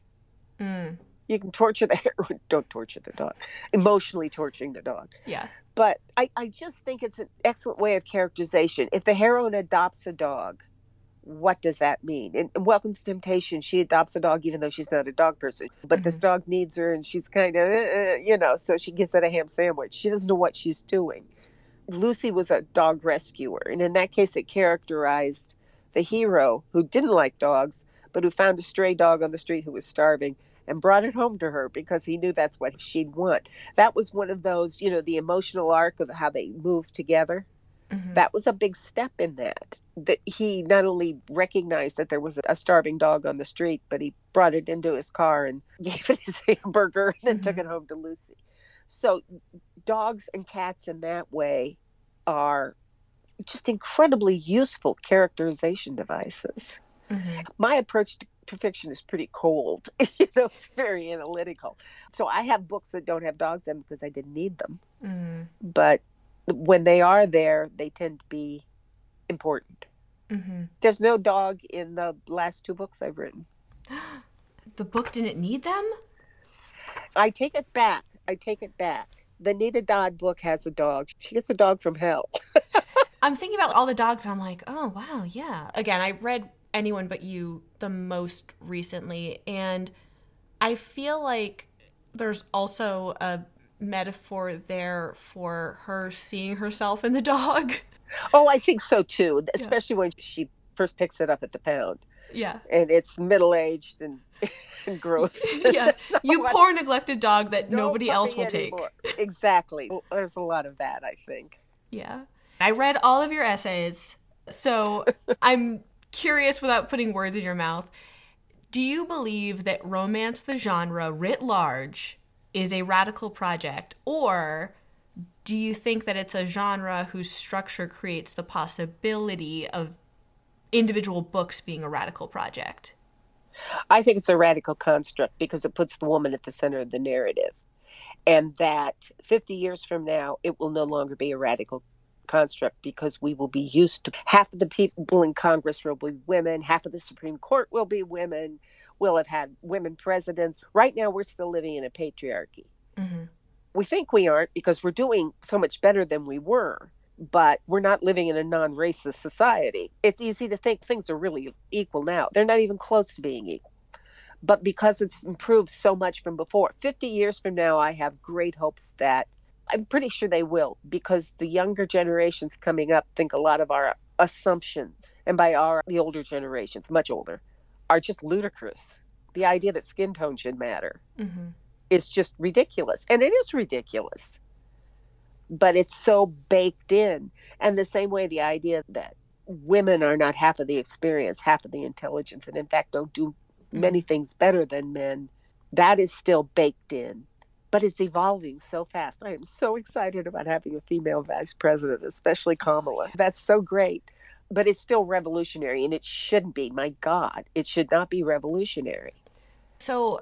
You can torture the heroine, don't torture the dog. Emotionally torturing the dog. Yeah. But I just think it's an excellent way of characterization. If the heroine adopts a dog, what does that mean? In Welcome to Temptation, she adopts a dog even though she's not a dog person. But this dog needs her and she's kind of, so she gives it a ham sandwich. She doesn't know what she's doing. Lucy was a dog rescuer. And in that case, it characterized the hero who didn't like dogs, but who found a stray dog on the street who was starving and brought it home to her because he knew that's what she'd want. That was one of those, the emotional arc of how they moved together. That was a big step in that he not only recognized that there was a starving dog on the street, but he brought it into his car and gave it his hamburger and then took it home to Lucy. So dogs and cats in that way are just incredibly useful characterization devices. My approach to fiction is pretty cold. It's very analytical. So I have books that don't have dogs in them because I didn't need them. But when they are there, they tend to be important. There's no dog in the last 2 books I've written. The book didn't need them? I take it back. The Nita Dodd book has a dog. She gets a dog from hell. I'm thinking about all the dogs and I'm like, oh, wow, yeah. Again, I read Anyone But You the most recently, and I feel like there's also a metaphor there for her seeing herself in the dog. Oh, I think so too, especially when she first picks it up at the pound. Yeah. And it's middle-aged and gross. Yeah. You poor neglected dog that nobody else will anymore. Take. Exactly. There's a lot of that, I think. Yeah. I read all of your essays, so I'm curious, without putting words in your mouth, do you believe that romance, the genre writ large, is a radical project, or do you think that it's a genre whose structure creates the possibility of individual books being a radical project? I think it's a radical construct because it puts the woman at the center of the narrative, and that 50 years from now, it will no longer be a radical construct because we will be used to half of the people in Congress will be women, half of the Supreme Court will be women. We'll have had women presidents. Right now, we're still living in a patriarchy. We think we aren't because we're doing so much better than we were, but we're not living in a non-racist society. It's easy to think things are really equal now. They're not even close to being equal. But because it's improved so much from before, 50 years from now, I have great hopes that I'm pretty sure they will, because the younger generations coming up think a lot of our assumptions, and by the older generations, much older, are just ludicrous. The idea that skin tone should matter is just ridiculous. And it is ridiculous. But it's so baked in. And the same way, the idea that women are not half of the experience, half of the intelligence, and in fact don't do many things better than men, that is still baked in. But it's evolving so fast. I am so excited about having a female vice president, especially Kamala. That's so great. But it's still revolutionary, and it shouldn't be. My God, it should not be revolutionary. So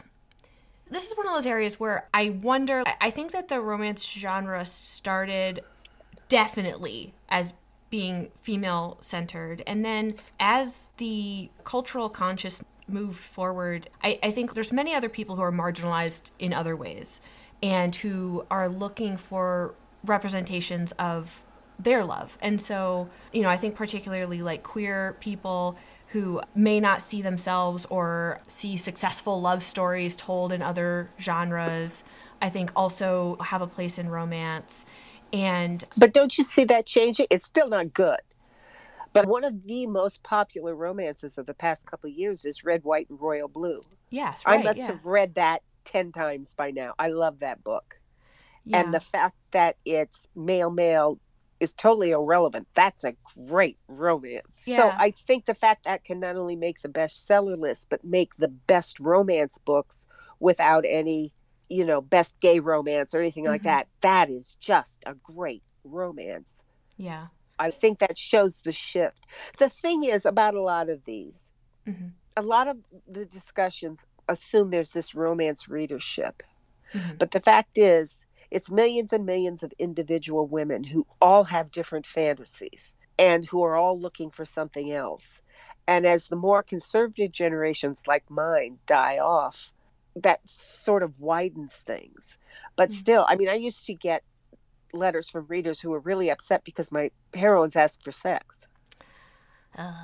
this is one of those areas where I wonder, I think that the romance genre started definitely as being female-centered. And then as the cultural conscious moved forward, I think there's many other people who are marginalized in other ways and who are looking for representations of their love. And so, I think particularly like queer people who may not see themselves or see successful love stories told in other genres, I think also have a place in romance. But don't you see that changing? It's still not good. But one of the most popular romances of the past couple of years is Red, White, and Royal Blue. Yes, right. I must have read that 10 times by now. I love that book. Yeah. And the fact that it's male is totally irrelevant. That's a great romance. Yeah. So I think the fact that can not only make the bestseller list, but make the best romance books without any, best gay romance or anything like that, that is just a great romance. Yeah. I think that shows the shift. The thing is about a lot of these, a lot of the discussions assume there's this romance readership. But the fact is, it's millions and millions of individual women who all have different fantasies and who are all looking for something else. And as the more conservative generations like mine die off, that sort of widens things. But still, I used to get letters from readers who were really upset because my heroines asked for sex.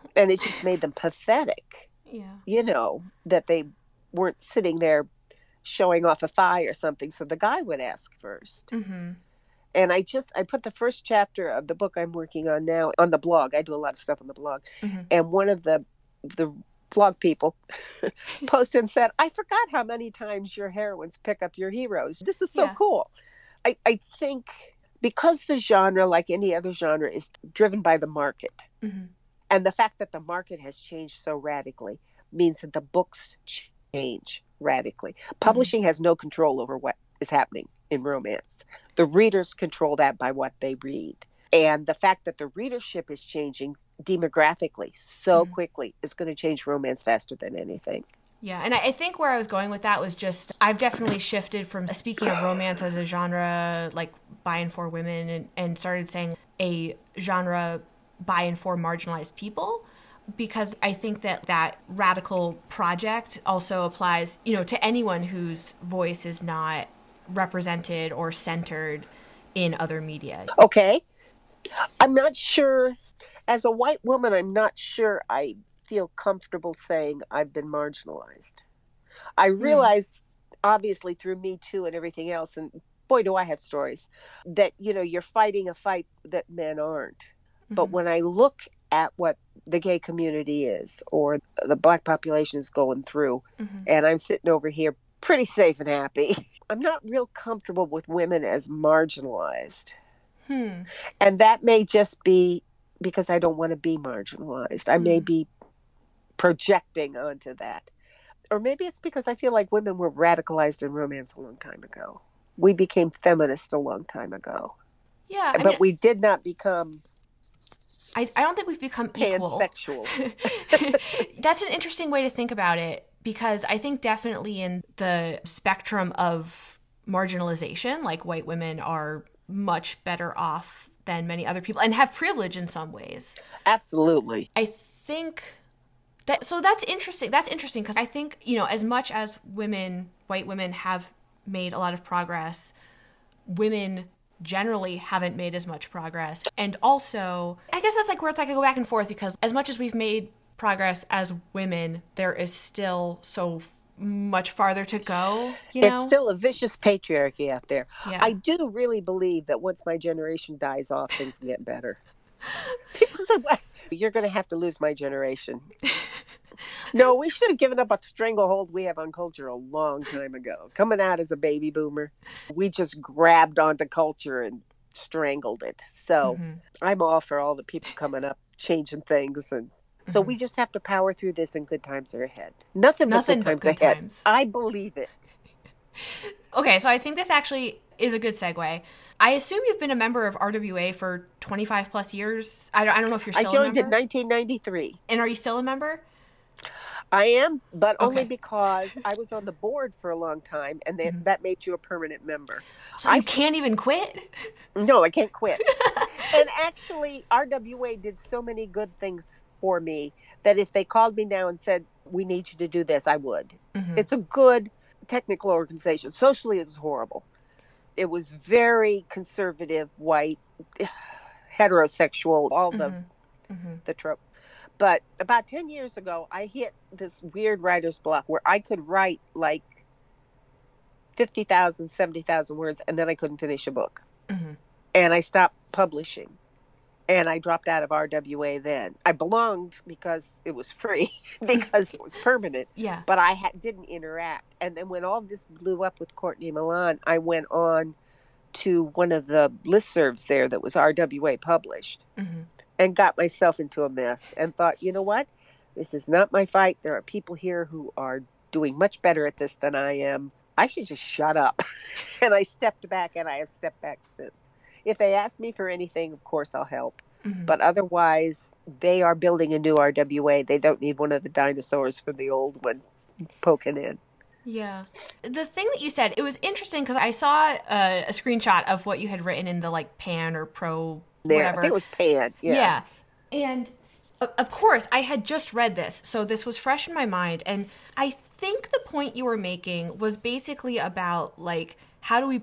And it just made them pathetic, Yeah. that they weren't sitting there showing off a thigh or something. So the guy would ask first. Mm-hmm. And I put the first chapter of the book I'm working on now on the blog. I do a lot of stuff on the blog. Mm-hmm. And one of the blog people posted and said, I forgot how many times your heroines pick up your heroes. This is so cool. I think because the genre, like any other genre, is driven by the market. Mm-hmm. And the fact that the market has changed so radically means that the books change radically. Publishing has no control over what is happening in romance. The readers control that by what they read. And the fact that the readership is changing demographically so quickly is going to change romance faster than anything. Yeah, and I think where I was going with that was just, I've definitely shifted from speaking of romance as a genre, like by and for women, and started saying a genre by and for marginalized people, because I think that radical project also applies, to anyone whose voice is not represented or centered in other media. Okay. I'm not sure, as a white woman, I'm not sure I feel comfortable saying I've been marginalized. I realize, obviously, through Me Too and everything else, and boy, do I have stories, that, you're fighting a fight that men aren't. Mm-hmm. But when I look at what the gay community is, or the Black population is going through, and I'm sitting over here pretty safe and happy, I'm not real comfortable with women as marginalized. And that may just be because I don't want to be marginalized. I may be projecting onto that. Or maybe it's because I feel like women were radicalized in romance a long time ago. We became feminists a long time ago. Yeah. But we did not become... I don't think we've become equal. Pansexual. That's an interesting way to think about it, because I think definitely in the spectrum of marginalization, like white women are much better off than many other people and have privilege in some ways. Absolutely. I think that's interesting. That's interesting because I think, as much as white women have made a lot of progress, women generally haven't made as much progress. And also, I guess that's where it's I go back and forth, because as much as we've made progress as women, there is still so much farther to go. It's still a vicious patriarchy out there. Yeah. I do really believe that once my generation dies off, things get better. People say, well, you're going to have to lose my generation. No, we should have given up a stranglehold we have on culture a long time ago. Coming out as a baby boomer, we just grabbed onto culture and strangled it. So I'm all for all the people coming up, changing things, and so we just have to power through this, and good times are ahead. Nothing but good times ahead. I believe it. Okay, so I think this actually is a good segue. I assume you've been a member of RWA for 25 plus years. I don't know if you're still a member. I joined in 1993. And are you still a member? I am, but only because I was on the board for a long time, and that made you a permanent member. So you can't even quit? No, I can't quit. And actually, RWA did so many good things for me that if they called me now and said, we need you to do this, I would. It's a good technical organization. Socially, it was horrible. It was very conservative, white, heterosexual, all the trope. But about 10 years ago, I hit this weird writer's block where I could write like 50,000, 70,000 words, and then I couldn't finish a book. And I stopped publishing. And I dropped out of RWA then. I belonged because it was free, because it was permanent. Yeah. But I didn't interact. And then when all this blew up with Courtney Milan, I went on to one of the listservs there that was RWA published and got myself into a mess and thought, you know what? This is not my fight. There are people here who are doing much better at this than I am. I should just shut up. And I stepped back, and I have stepped back since. If they ask me for anything, of course I'll help. But otherwise, they are building a new RWA. They don't need one of the dinosaurs from the old one poking in. Yeah. The thing that you said, it was interesting because I saw a screenshot of what you had written in the Pan or Pro, whatever. I think it was Pan, Yeah. And of course, I had just read this, so this was fresh in my mind. And I think the point you were making was basically about, how do we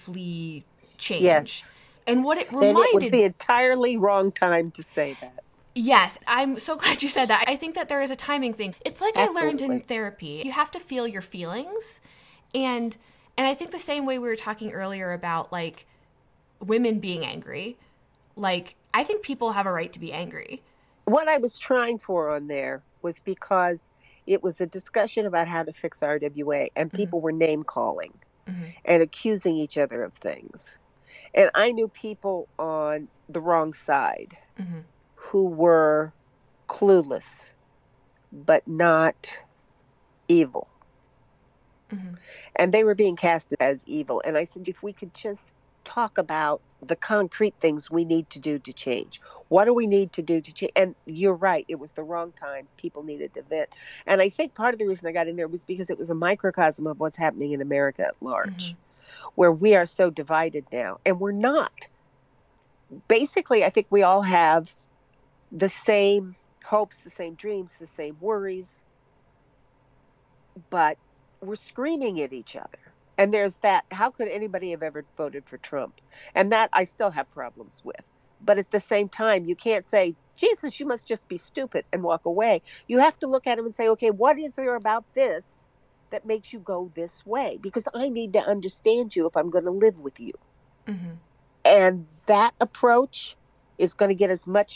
productively change? Yes. And what it reminded... And it was the entirely wrong time to say that. Yes, I'm so glad you said that. I think that there is a timing thing. It's like I learned in Absolutely. therapy. You have to feel your feelings. And I think the same way we were talking earlier about like women being angry, like I think people have a right to be angry. What I was trying for on there was because it was a discussion about how to fix RWA, and Mm-hmm. people were name calling Mm-hmm. and accusing each other of things. And I knew people on the wrong side Mm-hmm. who were clueless, but not evil. Mm-hmm. And they were being cast as evil. And I said, if we could just talk about the concrete things we need to do to change. What do we need to do to change? And you're right, it was the wrong time. People needed to vent. And I think part of the reason I got in there was because it was a microcosm of what's happening in America at Mm-hmm. large, where we are so divided now. And we're not. Basically, I think we all have the same hopes, the same dreams, the same worries, but we're screaming at each other. And there's that, how could anybody have ever voted for Trump? And that I still have problems with. But at the same time, you can't say, Jesus, you must just be stupid and walk away. You have to look at him and say, okay, what is there about this that makes you go this way? Because I need to understand you if I'm going to live with you. Mm-hmm. And that approach is going to get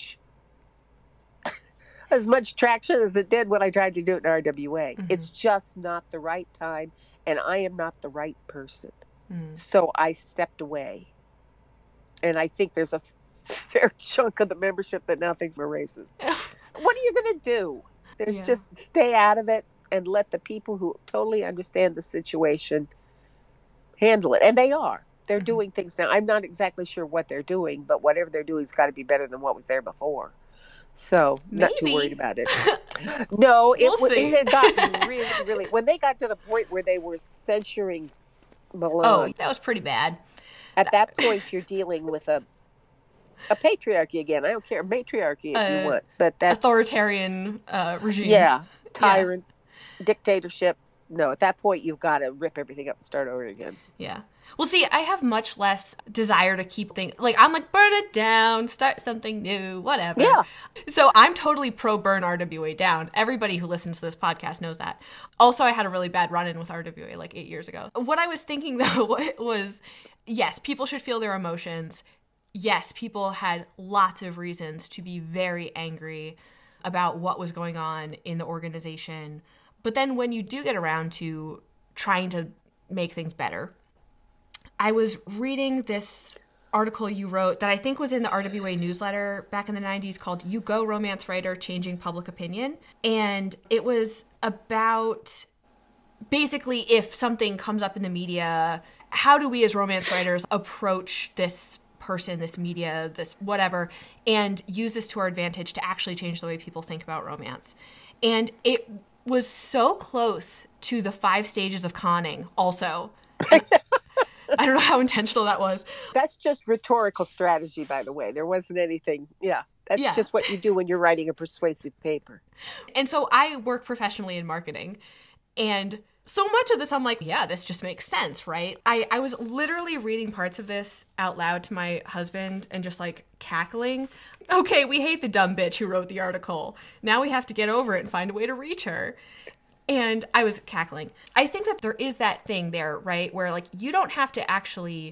as much traction as it did when I tried to do it in RWA. Mm-hmm. It's just not the right time, and I am not the right person. Mm-hmm. So I stepped away. And I think there's a fair chunk of the membership that now thinks we're racist. What are you going to do? There's just stay out of it and let the people who totally understand the situation handle it. And they are. They're doing things now. I'm not exactly sure what they're doing, but whatever they're doing has got to be better than what was there before. So, not too worried about it. No, it had gotten really, really, when they got to the point where they were censoring Malone. Oh, that was pretty bad. At that point, you're dealing with a patriarchy again. I don't care, matriarchy if you want, but that's authoritarian regime. Yeah, tyrant, dictatorship. No, at that point, you've got to rip everything up and start over again. Yeah. Well, see, I have much less desire to keep things, like, I'm like, burn it down, start something new, whatever. Yeah. So I'm totally pro-burn RWA down. Everybody who listens to this podcast knows that. Also, I had a really bad run-in with RWA like 8 years ago. What I was thinking, though, was, yes, people should feel their emotions. Yes, people had lots of reasons to be very angry about what was going on in the organization. But then when you do get around to trying to make things better, I was reading this article you wrote that I think was in the RWA newsletter back in the 90s called You Go Romance Writer, Changing Public Opinion. And it was about basically if something comes up in the media, how do we as romance writers approach this person, this media, this whatever, and use this to our advantage to actually change the way people think about romance. And it was so close to the 5 stages of conning also. I don't know how intentional that was. That's just rhetorical strategy, by the way. There wasn't anything. Yeah. That's just what you do when you're writing a persuasive paper. And so I work professionally in marketing. And so much of this, I'm like, yeah, this just makes sense, right? I was literally reading parts of this out loud to my husband and just like cackling. Okay, we hate the dumb bitch who wrote the article. Now we have to get over it and find a way to reach her. And I was cackling. I think that there is that thing there, right? Where like you don't have to actually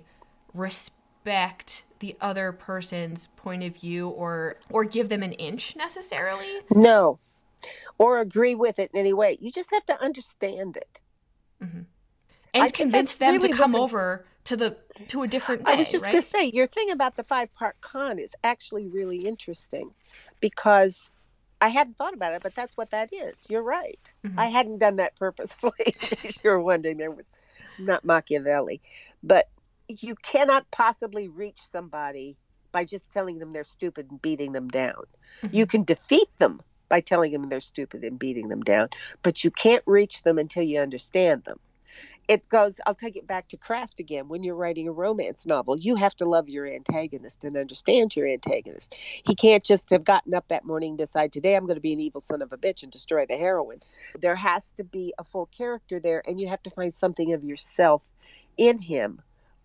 respect the other person's point of view or give them an inch necessarily. No. Or agree with it in any way. You just have to understand it. Mm-hmm. And convince them to come over to a different way, I was just going to say, your thing about the 5-part con is actually really interesting because I hadn't thought about it, but that's what that is. You're right. Mm-hmm. I hadn't done that purposefully. In case you're wondering, there was not Machiavelli. But you cannot possibly reach somebody by just telling them they're stupid and beating them down. Mm-hmm. You can defeat them by telling them they're stupid and beating them down, but you can't reach them until you understand them. It goes, I'll take it back to craft again. When you're writing a romance novel, you have to love your antagonist and understand your antagonist. He can't just have gotten up that morning and decide, today I'm going to be an evil son of a bitch and destroy the heroine. There has to be a full character there, and you have to find something of yourself in him.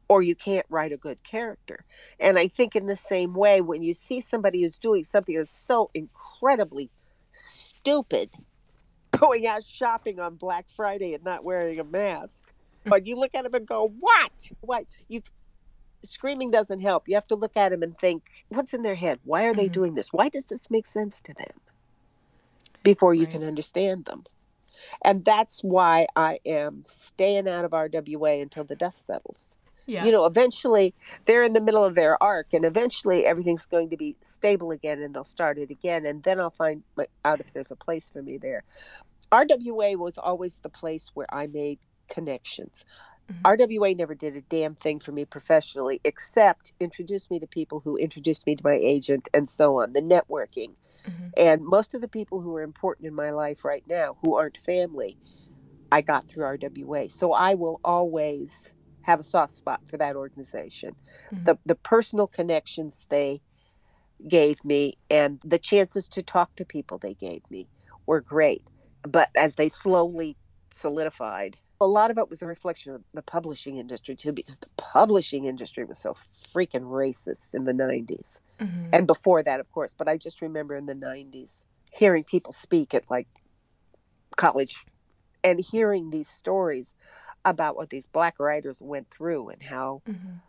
or you can't write a good character. And I think in the same way, when you see somebody who's doing something that's so incredibly stupid, going out shopping on Black Friday and not wearing a mask, but you look at him and go, what? What? You screaming doesn't help. You have to look at him and think, what's in their head? Why are they doing this? Why does this make sense to them? Before you can understand them. And that's why I am staying out of RWA until the dust settles. Yeah. You know, eventually they're in the middle of their arc, and eventually everything's going to be stable again, and they'll start it again, and then I'll find out if there's a place for me there. RWA was always the place where I made connections. RWA never did a damn thing for me professionally, except introduce me to people who introduced me to my agent and so on, the networking. And most of the people who are important in my life right now, who aren't family, I got through RWA. So I will always have a soft spot for that organization. The personal connections they gave me and the chances to talk to people they gave me were great. But as they slowly solidified, a lot of it was a reflection of the publishing industry too, because the publishing industry was so freaking racist in the 90s. And before that, of course. But I just remember in the 90s hearing people speak at like college and hearing these stories about what these Black writers went through and how,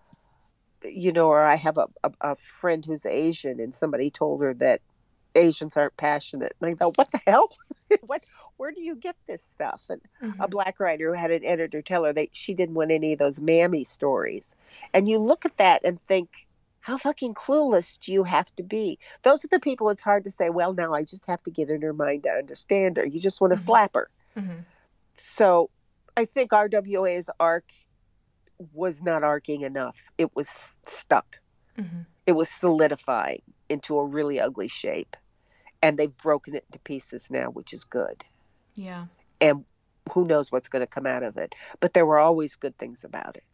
you know, or I have a friend who's Asian and somebody told her that Asians aren't passionate. And I thought, what the hell? Where do you get this stuff? And a Black writer who had an editor tell her that she didn't want any of those mammy stories. And you look at that and think, how fucking clueless do you have to be? Those are the people it's hard to say, well, now I just have to get in her mind to understand her. You just want to slap her. So I think RWA's arc was not arcing enough. It was stuck. It was solidifying into a really ugly shape. And they've broken it to pieces now, which is good. Yeah. And who knows what's going to come out of it. But there were always good things about it.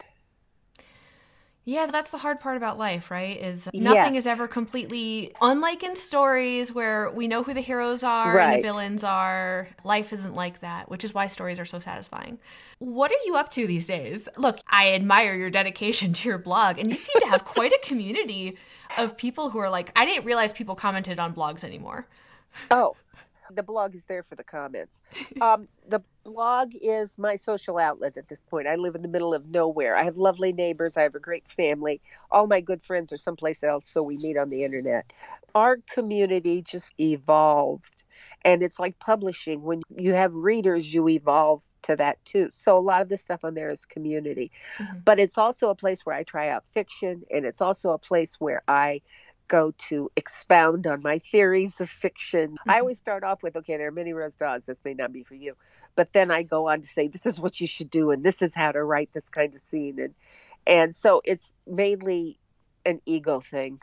Yeah, that's the hard part about life, right? Is nothing is ever completely, unlike in stories where we know who the heroes are and the villains are. Life isn't like that, which is why stories are so satisfying. What are you up to these days? Look, I admire your dedication to your blog, and you seem to have quite a community of people who are like, I didn't realize people commented on blogs anymore. Oh, the blog is there for the comments. The blog is my social outlet at this point. I live in the middle of nowhere. I have lovely neighbors. I have a great family. All my good friends are someplace else, so we meet on the internet. Our community just evolved. And it's like publishing. When you have readers, you evolve to that too. So a lot of the stuff on there is community. But it's also a place where I try out fiction, and it's also a place where I go to expound on my theories of fiction. I always start off with, okay, there are many rose dogs. This may not be for you. But then I go on to say, this is what you should do, and this is how to write this kind of scene. And so it's mainly an ego thing.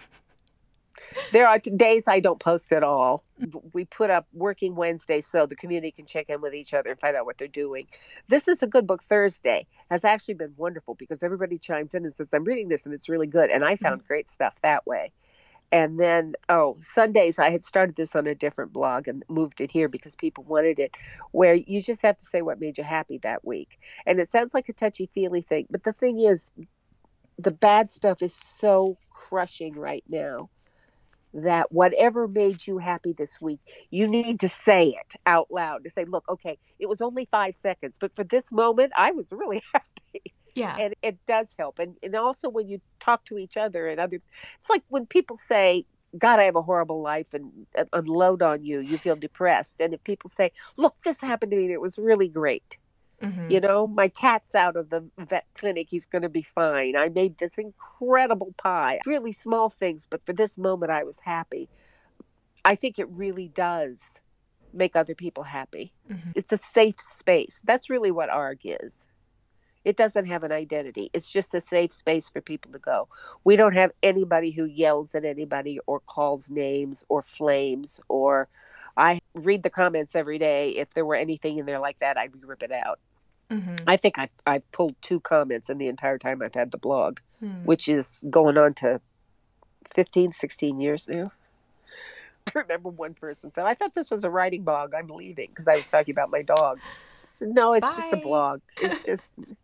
There are days I don't post at all. We put up Working Wednesday so the community can check in with each other and find out what they're doing. This is a Good Book Thursday has actually been wonderful because everybody chimes in and says, I'm reading this and it's really good. And I found great stuff that way. And then, Sundays, I had started this on a different blog and moved it here because people wanted it, where you just have to say what made you happy that week. And it sounds like a touchy-feely thing, but the thing is, the bad stuff is so crushing right now that whatever made you happy this week, you need to say it out loud, to say, look, okay, it was only 5 seconds, but for this moment, I was really happy. Yeah. And it does help. And also when you talk to each other and it's like when people say, God, I have a horrible life, and unload on you, you feel depressed. And if people say, look, this happened to me, and it was really great. You know, my cat's out of the vet clinic. He's going to be fine. I made this incredible pie. Really small things, but for this moment, I was happy. I think it really does make other people happy. It's a safe space. That's really what ARG is. It doesn't have an identity. It's just a safe space for people to go. We don't have anybody who yells at anybody or calls names or flames, or I read the comments every day. If there were anything in there like that, I'd rip it out. I think I pulled 2 comments in the entire time I've had the blog, which is going on to 15, 16 years now. I remember one person said, I thought this was a writing blog. I'm leaving because I was talking about my dog. I said, no, it's just a blog. It's just,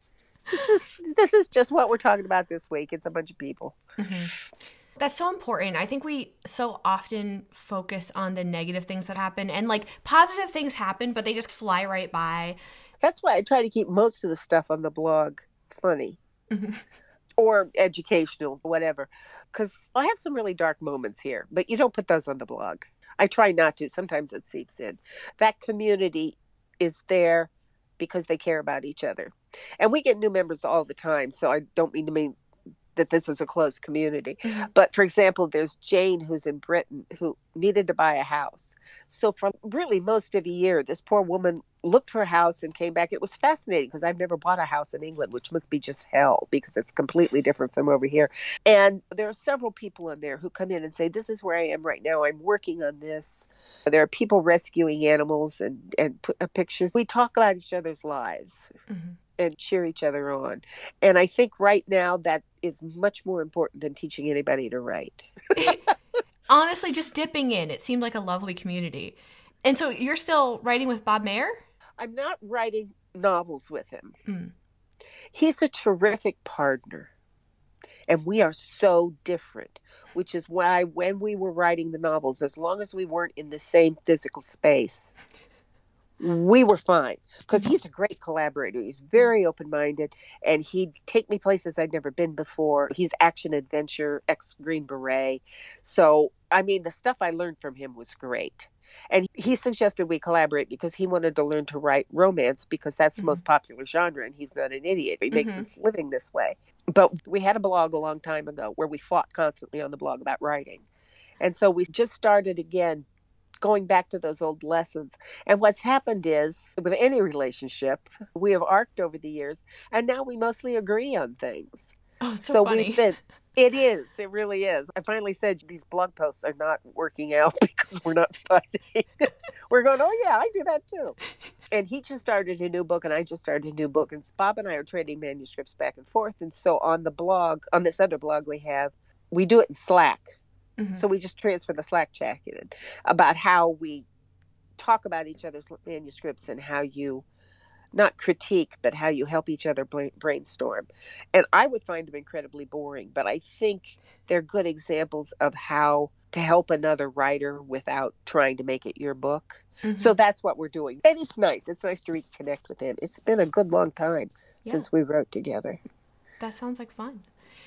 This is just what we're talking about this week. It's a bunch of people. Mm-hmm. That's so important. I think we so often focus on the negative things that happen, and like positive things happen, but they just fly right by. That's why I try to keep most of the stuff on the blog funny. Mm-hmm. Or educational, whatever. Because I have some really dark moments here, but you don't put those on the blog. I try not to. Sometimes it seeps in. That community is there because they care about each other. And we get new members all the time, so I don't mean to mean that this is a closed community. Mm-hmm. But for example, there's Jane, who's in Britain, who needed to buy a house. So for really most of a year, this poor woman looked for a house and came back. It was fascinating because I've never bought a house in England, which must be just hell because it's completely different from over here. And there are several people in there who come in and say, this is where I am right now. I'm working on this. There are people rescuing animals and put pictures. We talk about each other's lives. Mm-hmm. And cheer each other on. And I think right now that is much more important than teaching anybody to write. Honestly, just dipping in. It seemed like a lovely community. And so you're still writing with Bob Mayer? I'm not writing novels with him. Mm. He's a terrific partner. And we are so different, which is why when we were writing the novels, as long as we weren't in the same physical space, we were fine because he's a great collaborator. He's very open-minded, and he'd take me places I'd never been before. He's action adventure, ex-Green Beret. So, I mean, the stuff I learned from him was great. And he suggested we collaborate because he wanted to learn to write romance because that's the most popular genre, and he's not an idiot. He makes his living this way. But we had a blog a long time ago where we fought constantly on the blog about writing. And so we just started again going back to those old lessons. And what's happened is, with any relationship, we have arced over the years, and now we mostly agree on things. Oh, it's so funny. It really is. I finally said these blog posts are not working out because we're not fighting. We're going, oh yeah, I do that too. And he just started a new book, and I just started a new book, and Bob and I are trading manuscripts back and forth. And so on the blog, on this other blog we do it in Slack. Mm-hmm. So we just transfer the Slack chat in about how we talk about each other's manuscripts and how you not critique, but how you help each other brainstorm. And I would find them incredibly boring, but I think they're good examples of how to help another writer without trying to make it your book. Mm-hmm. So that's what we're doing. And it's nice. It's nice to reconnect with him. It's been a good long time since we wrote together. That sounds like fun.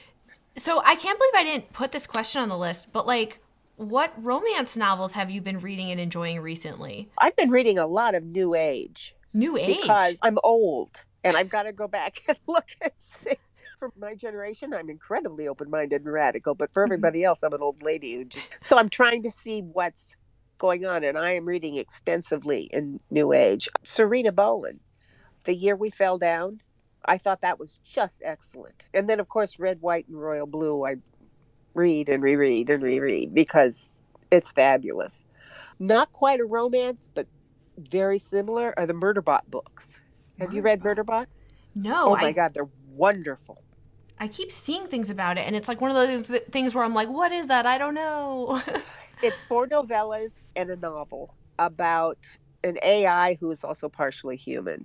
So I can't believe I didn't put this question on the list, but like, what romance novels have you been reading and enjoying recently? I've been reading a lot of New Age. New Age? Because I'm old and I've got to go back and look and see. For my generation, I'm incredibly open-minded and radical, but for everybody else, I'm an old lady. So I'm trying to see what's going on, and I am reading extensively in New Age. Serena Bowen, The Year We Fell Down. I thought that was just excellent. And then, of course, Red, White, and Royal Blue, I read and reread and reread because it's fabulous. Not quite a romance, but very similar are the Murderbot books. Have you read Murderbot? No. Oh, my God, they're wonderful. I keep seeing things about it, and it's like one of those things where I'm like, what is that? I don't know. It's 4 novellas and a novel about an AI who is also partially human.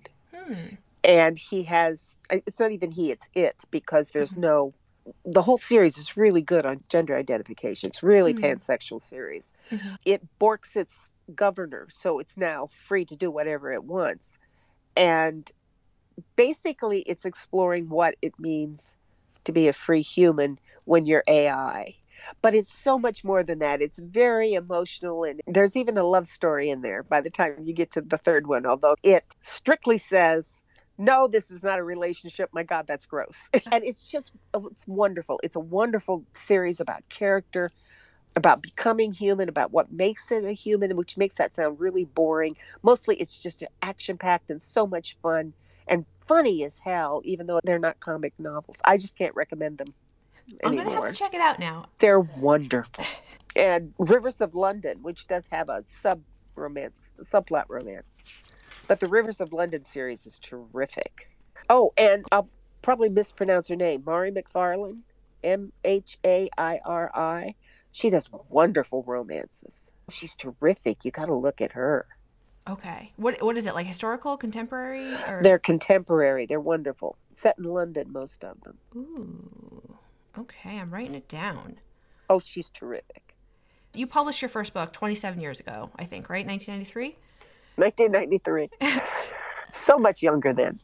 And he has, it's not even he, it's it, because there's no, the whole series is really good on gender identification. It's really pansexual series. It borks its governor, so it's now free to do whatever it wants. And basically it's exploring what it means to be a free human when you're AI. But it's so much more than that. It's very emotional, and there's even a love story in there by the time you get to the third one, although it strictly says, no, this is not a relationship. My God, that's gross. And it's wonderful. It's a wonderful series about character, about becoming human, about what makes it a human, which makes that sound really boring. Mostly it's just action-packed and so much fun and funny as hell, even though they're not comic novels. I just can't recommend them anymore. I'm going to have to check it out now. They're wonderful. And Rivers of London, which does have a subplot romance. But the Rivers of London series is terrific. Oh, and I'll probably mispronounce her name. Mari McFarlane, Mhairi. She does wonderful romances. She's terrific. You got to look at her. Okay. What is it, like historical, contemporary, or? They're contemporary. They're wonderful. Set in London, most of them. Ooh. Okay, I'm writing it down. Oh, she's terrific. You published your first book 27 years ago, I think, right? 1993? 1993. So much younger then.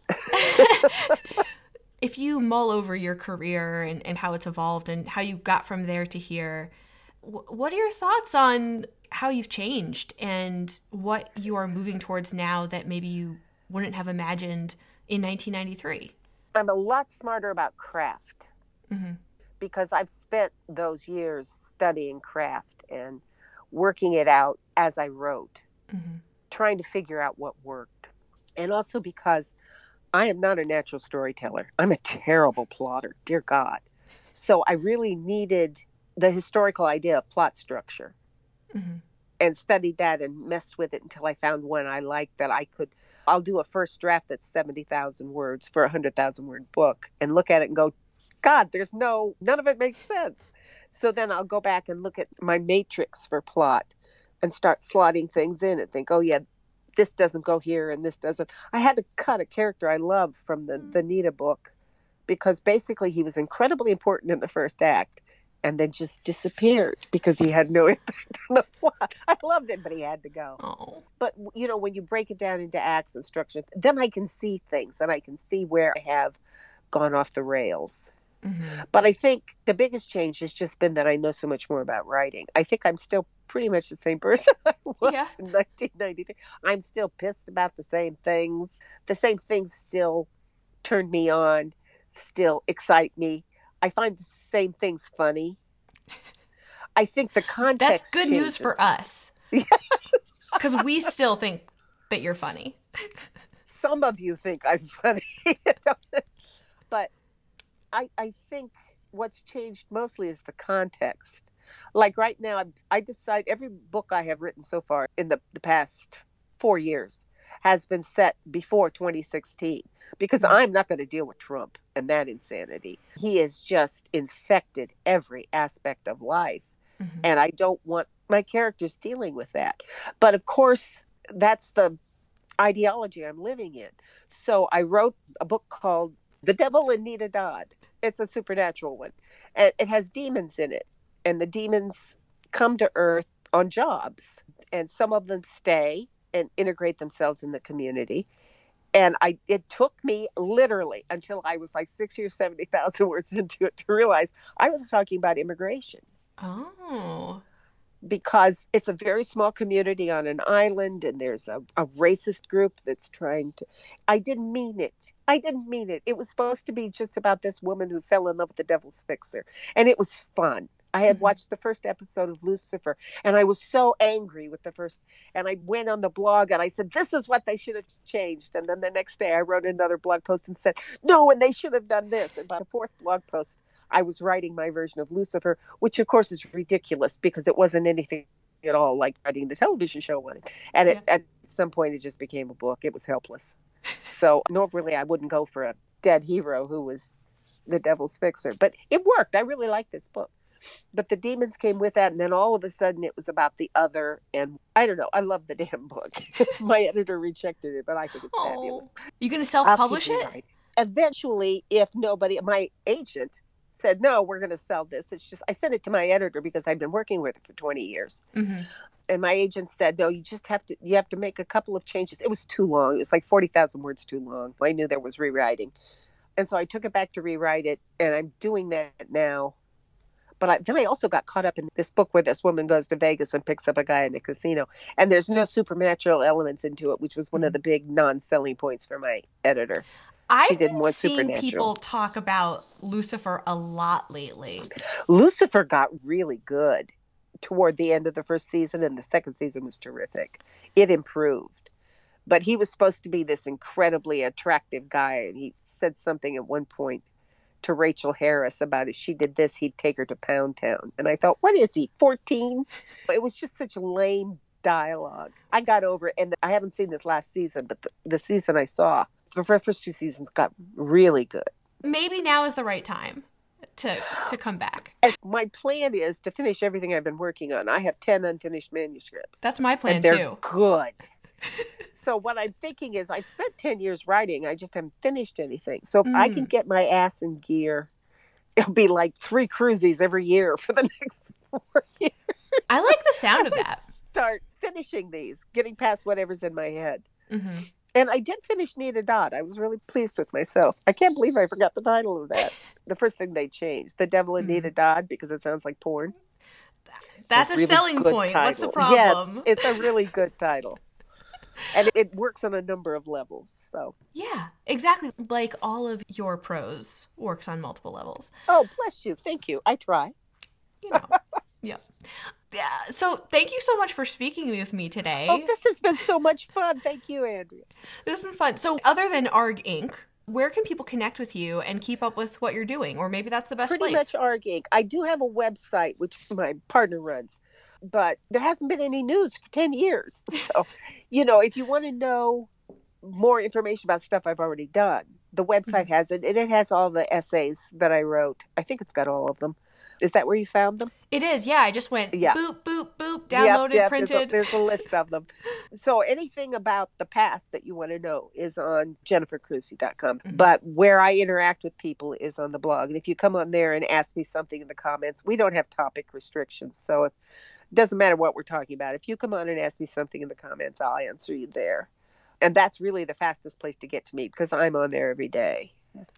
If you mull over your career and how it's evolved and how you got from there to here, what are your thoughts on how you've changed and what you are moving towards now that maybe you wouldn't have imagined in 1993? I'm a lot smarter about craft Mm-hmm. because I've spent those years studying craft and working it out as I wrote, Mm-hmm. trying to figure out what worked. And also because I am not a natural storyteller. I'm a terrible plotter, dear God. So I really needed the historical idea of plot structure Mm-hmm. and studied that and messed with it until I found one I liked that I could. I'll do a first draft that's 70,000 words for a 100,000 word book and look at it and go, God, none of it makes sense. So then I'll go back and look at my matrix for plot and start slotting things in and think, oh yeah, this doesn't go here and this doesn't. I had to cut a character I love from the Nita book because basically he was incredibly important in the first act and then just disappeared because he had no impact on the plot. I loved it, but he had to go. Oh. But, when you break it down into acts and structures, then I can see things and I can see where I have gone off the rails. Mm-hmm. But I think the biggest change has just been that I know so much more about writing. I think I'm still pretty much the same person I was in 1993. I'm still pissed about the same things. The same things still turn me on, still excite me. I find the same things funny. I think the context That's good news for us. Because we still think that you're funny. Some of you think I'm funny. But I think what's changed mostly is the context. Like right now, I decide every book I have written so far in the past 4 years has been set before 2016 because I'm not going to deal with Trump and that insanity. He has just infected every aspect of life. Mm-hmm. And I don't want my characters dealing with that. But of course, that's the ideology I'm living in. So I wrote a book called The Devil and Nita Dodd. It's a supernatural one. And it has demons in it. And the demons come to Earth on jobs. And some of them stay and integrate themselves in the community. And it took me literally until I was like 60 or 70,000 words into it to realize I was talking about immigration. Oh. Because it's a very small community on an island and there's a racist group that's trying to. I didn't mean it. It was supposed to be just about this woman who fell in love with the devil's fixer. And it was fun. I had watched the first episode of Lucifer and I was so angry with the first. And I went on the blog and I said, this is what they should have changed. And then the next day I wrote another blog post and said, no, and they should have done this. And by the fourth blog post, I was writing my version of Lucifer, which of course is ridiculous because it wasn't anything at all like writing the television show was. And at some point it just became a book. It was helpless. So normally I wouldn't go for a dead hero who was the devil's fixer, but it worked. I really liked this book. But the demons came with that, and then all of a sudden it was about the other, and I don't know. I love the damn book. My editor rejected it, but I think it's fabulous. You going to self-publish it? Right. Eventually, if nobody, my agent said, no, we're going to sell this. It's just, I sent it to my editor because I've been working with it for 20 years. Mm-hmm. And my agent said, no, you have to make a couple of changes. It was too long. It was like 40,000 words too long. I knew there was rewriting. And so I took it back to rewrite it, and I'm doing that now. But then I also got caught up in this book where this woman goes to Vegas and picks up a guy in a casino. And there's no supernatural elements into it, which was one of the big non-selling points for my editor. I've been seeing people talk about Lucifer a lot lately. Lucifer got really good toward the end of the first season, and the second season was terrific. It improved. But he was supposed to be this incredibly attractive guy, and he said something at one point to Rachel Harris about if she did this, he'd take her to Pound Town. And I thought, what is he, 14? It was just such lame dialogue. I got over it, and I haven't seen this last season, but the season I saw, the first two seasons got really good. Maybe now is the right time to come back. And my plan is to finish everything I've been working on. I have 10 unfinished manuscripts. That's my plan, and they're too. Good. So what I'm thinking is I spent 10 years writing. I just haven't finished anything. So if I can get my ass in gear, it'll be like 3 cruises every year for the next 4 years. I like the sound of that. Start finishing these, getting past whatever's in my head. Mm-hmm. And I did finish Nita Dodd. I was really pleased with myself. I can't believe I forgot the title of that. The first thing they changed, The Devil in Nita Dodd, because it sounds like porn. That's a really selling point. Title. What's the problem? Yes, it's a really good title. And it works on a number of levels. So yeah, exactly. Like all of your prose works on multiple levels. Oh, bless you. Thank you. I try. You know. Yeah. So thank you so much for speaking with me today. Oh, this has been so much fun. Thank you, Andrea. This has been fun. So other than ARG Inc., where can people connect with you and keep up with what you're doing? Or maybe that's the best place. Pretty much ARG Inc. I do have a website, which my partner runs, but there hasn't been any news for 10 years. So, if you want to know more information about stuff I've already done, the website has it, and it has all the essays that I wrote. I think it's got all of them. Is that where you found them? It is, yeah. I just went boop, boop, boop, downloaded, printed. There's a list of them. So anything about the past that you want to know is on jennifercrusie.com. Mm-hmm. But where I interact with people is on the blog. And if you come on there and ask me something in the comments, we don't have topic restrictions. So it doesn't matter what we're talking about. If you come on and ask me something in the comments, I'll answer you there. And that's really the fastest place to get to me because I'm on there every day.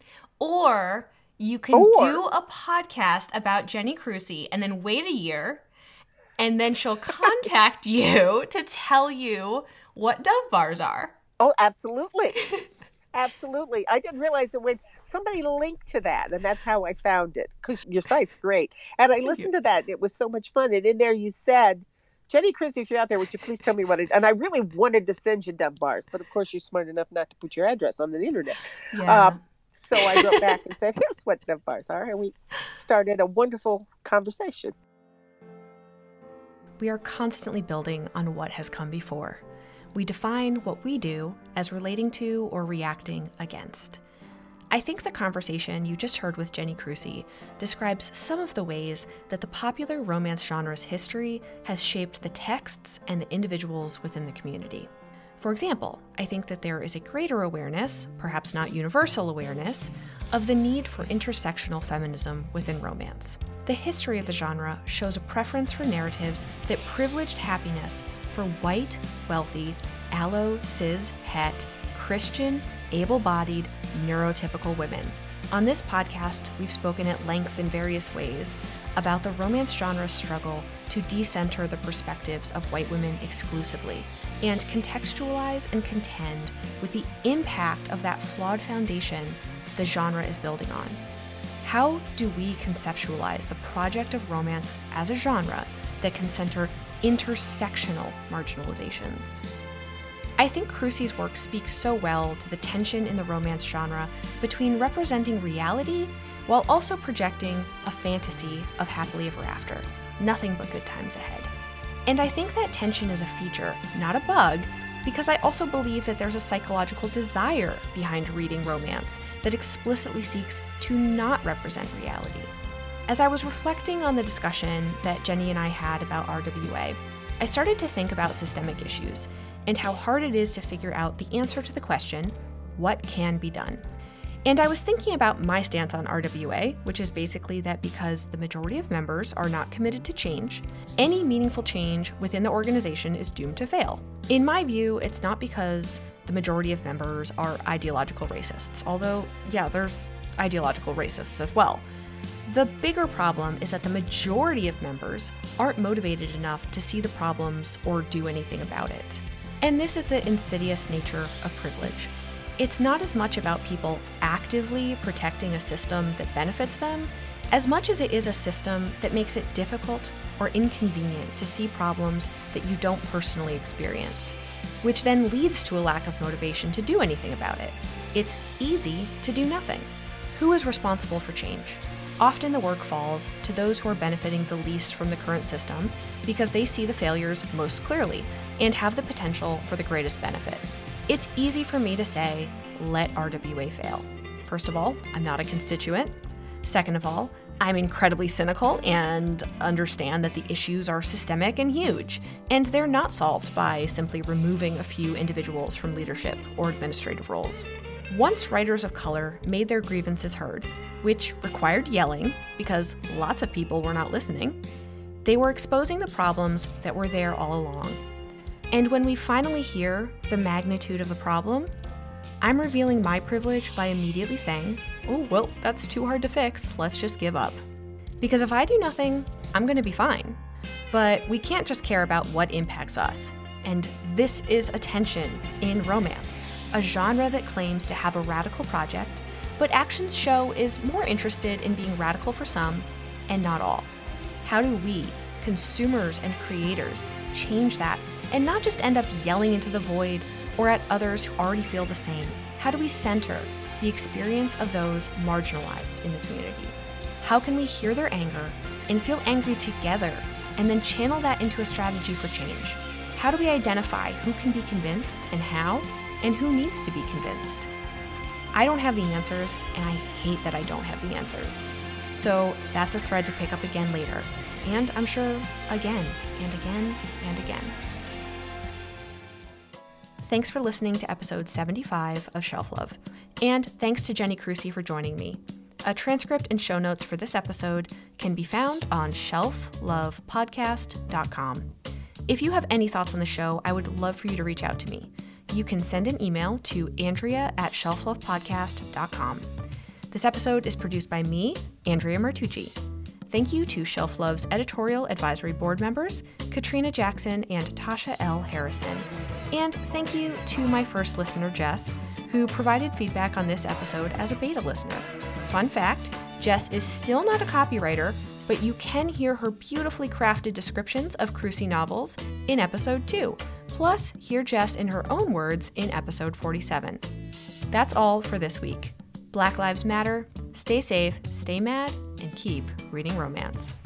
Or you can do a podcast about Jenny Crusie and then wait a year, and then she'll contact you to tell you what Dove bars are. Oh, absolutely. Absolutely. I didn't realize that when somebody linked to that, and that's how I found it, because your site's great. And I listened to that, and it was so much fun. And in there you said, Jenny Crusie, if you're out there, would you please tell me what it is? And I really wanted to send you Dove bars, but of course you're smart enough not to put your address on the internet. Yeah. So I wrote back and said, here's what Dove bars are. And we started a wonderful conversation. We are constantly building on what has come before. We define what we do as relating to or reacting against. I think the conversation you just heard with Jenny Crusie describes some of the ways that the popular romance genre's history has shaped the texts and the individuals within the community. For example, I think that there is a greater awareness, perhaps not universal awareness, of the need for intersectional feminism within romance. The history of the genre shows a preference for narratives that privileged happiness for white, wealthy, allo, cis, het, Christian, able-bodied, neurotypical women. On this podcast, we've spoken at length in various ways about the romance genre's struggle to decenter the perspectives of white women exclusively, and contextualize and contend with the impact of that flawed foundation the genre is building on. How do we conceptualize the project of romance as a genre that can center intersectional marginalizations? I think Crusie's work speaks so well to the tension in the romance genre between representing reality while also projecting a fantasy of happily ever after, nothing but good times ahead. And I think that tension is a feature, not a bug, because I also believe that there's a psychological desire behind reading romance that explicitly seeks to not represent reality. As I was reflecting on the discussion that Jenny and I had about RWA, I started to think about systemic issues and how hard it is to figure out the answer to the question, what can be done? And I was thinking about my stance on RWA, which is basically that because the majority of members are not committed to change, any meaningful change within the organization is doomed to fail. In my view, it's not because the majority of members are ideological racists, although, yeah, there's ideological racists as well. The bigger problem is that the majority of members aren't motivated enough to see the problems or do anything about it. And this is the insidious nature of privilege. It's not as much about people actively protecting a system that benefits them, as much as it is a system that makes it difficult or inconvenient to see problems that you don't personally experience, which then leads to a lack of motivation to do anything about it. It's easy to do nothing. Who is responsible for change? Often the work falls to those who are benefiting the least from the current system because they see the failures most clearly and have the potential for the greatest benefit. It's easy for me to say, let RWA fail. First of all, I'm not a constituent. Second of all, I'm incredibly cynical and understand that the issues are systemic and huge, and they're not solved by simply removing a few individuals from leadership or administrative roles. Once writers of color made their grievances heard, which required yelling because lots of people were not listening, they were exposing the problems that were there all along. And when we finally hear the magnitude of the problem, I'm revealing my privilege by immediately saying, oh, well, that's too hard to fix, let's just give up. Because if I do nothing, I'm going to be fine. But we can't just care about what impacts us. And this is a tension in romance, a genre that claims to have a radical project, but actions show is more interested in being radical for some and not all. How do we, consumers and creators, change that and not just end up yelling into the void or at others who already feel the same? How do we center the experience of those marginalized in the community? How can we hear their anger and feel angry together and then channel that into a strategy for change? How do we identify who can be convinced and how, and who needs to be convinced? I don't have the answers, and I hate that I don't have the answers. So that's a thread to pick up again later, and I'm sure again and again and again. Thanks for listening to episode 75 of Shelf Love, and thanks to Jenny Crucy for joining me. A transcript and show notes for this episode can be found on shelflovepodcast.com. If you have any thoughts on the show, I would love for you to reach out to me. You can send an email to andrea@shelflovepodcast.com. This episode is produced by me, Andrea Martucci. Thank you to Shelf Love's editorial advisory board members, Katrina Jackson and Tasha L. Harrison. And thank you to my first listener, Jess, who provided feedback on this episode as a beta listener. Fun fact, Jess is still not a copywriter, but you can hear her beautifully crafted descriptions of Crucy novels in episode 2. Plus, hear Jess in her own words in episode 47. That's all for this week. Black Lives Matter, stay safe, stay mad, and keep reading romance.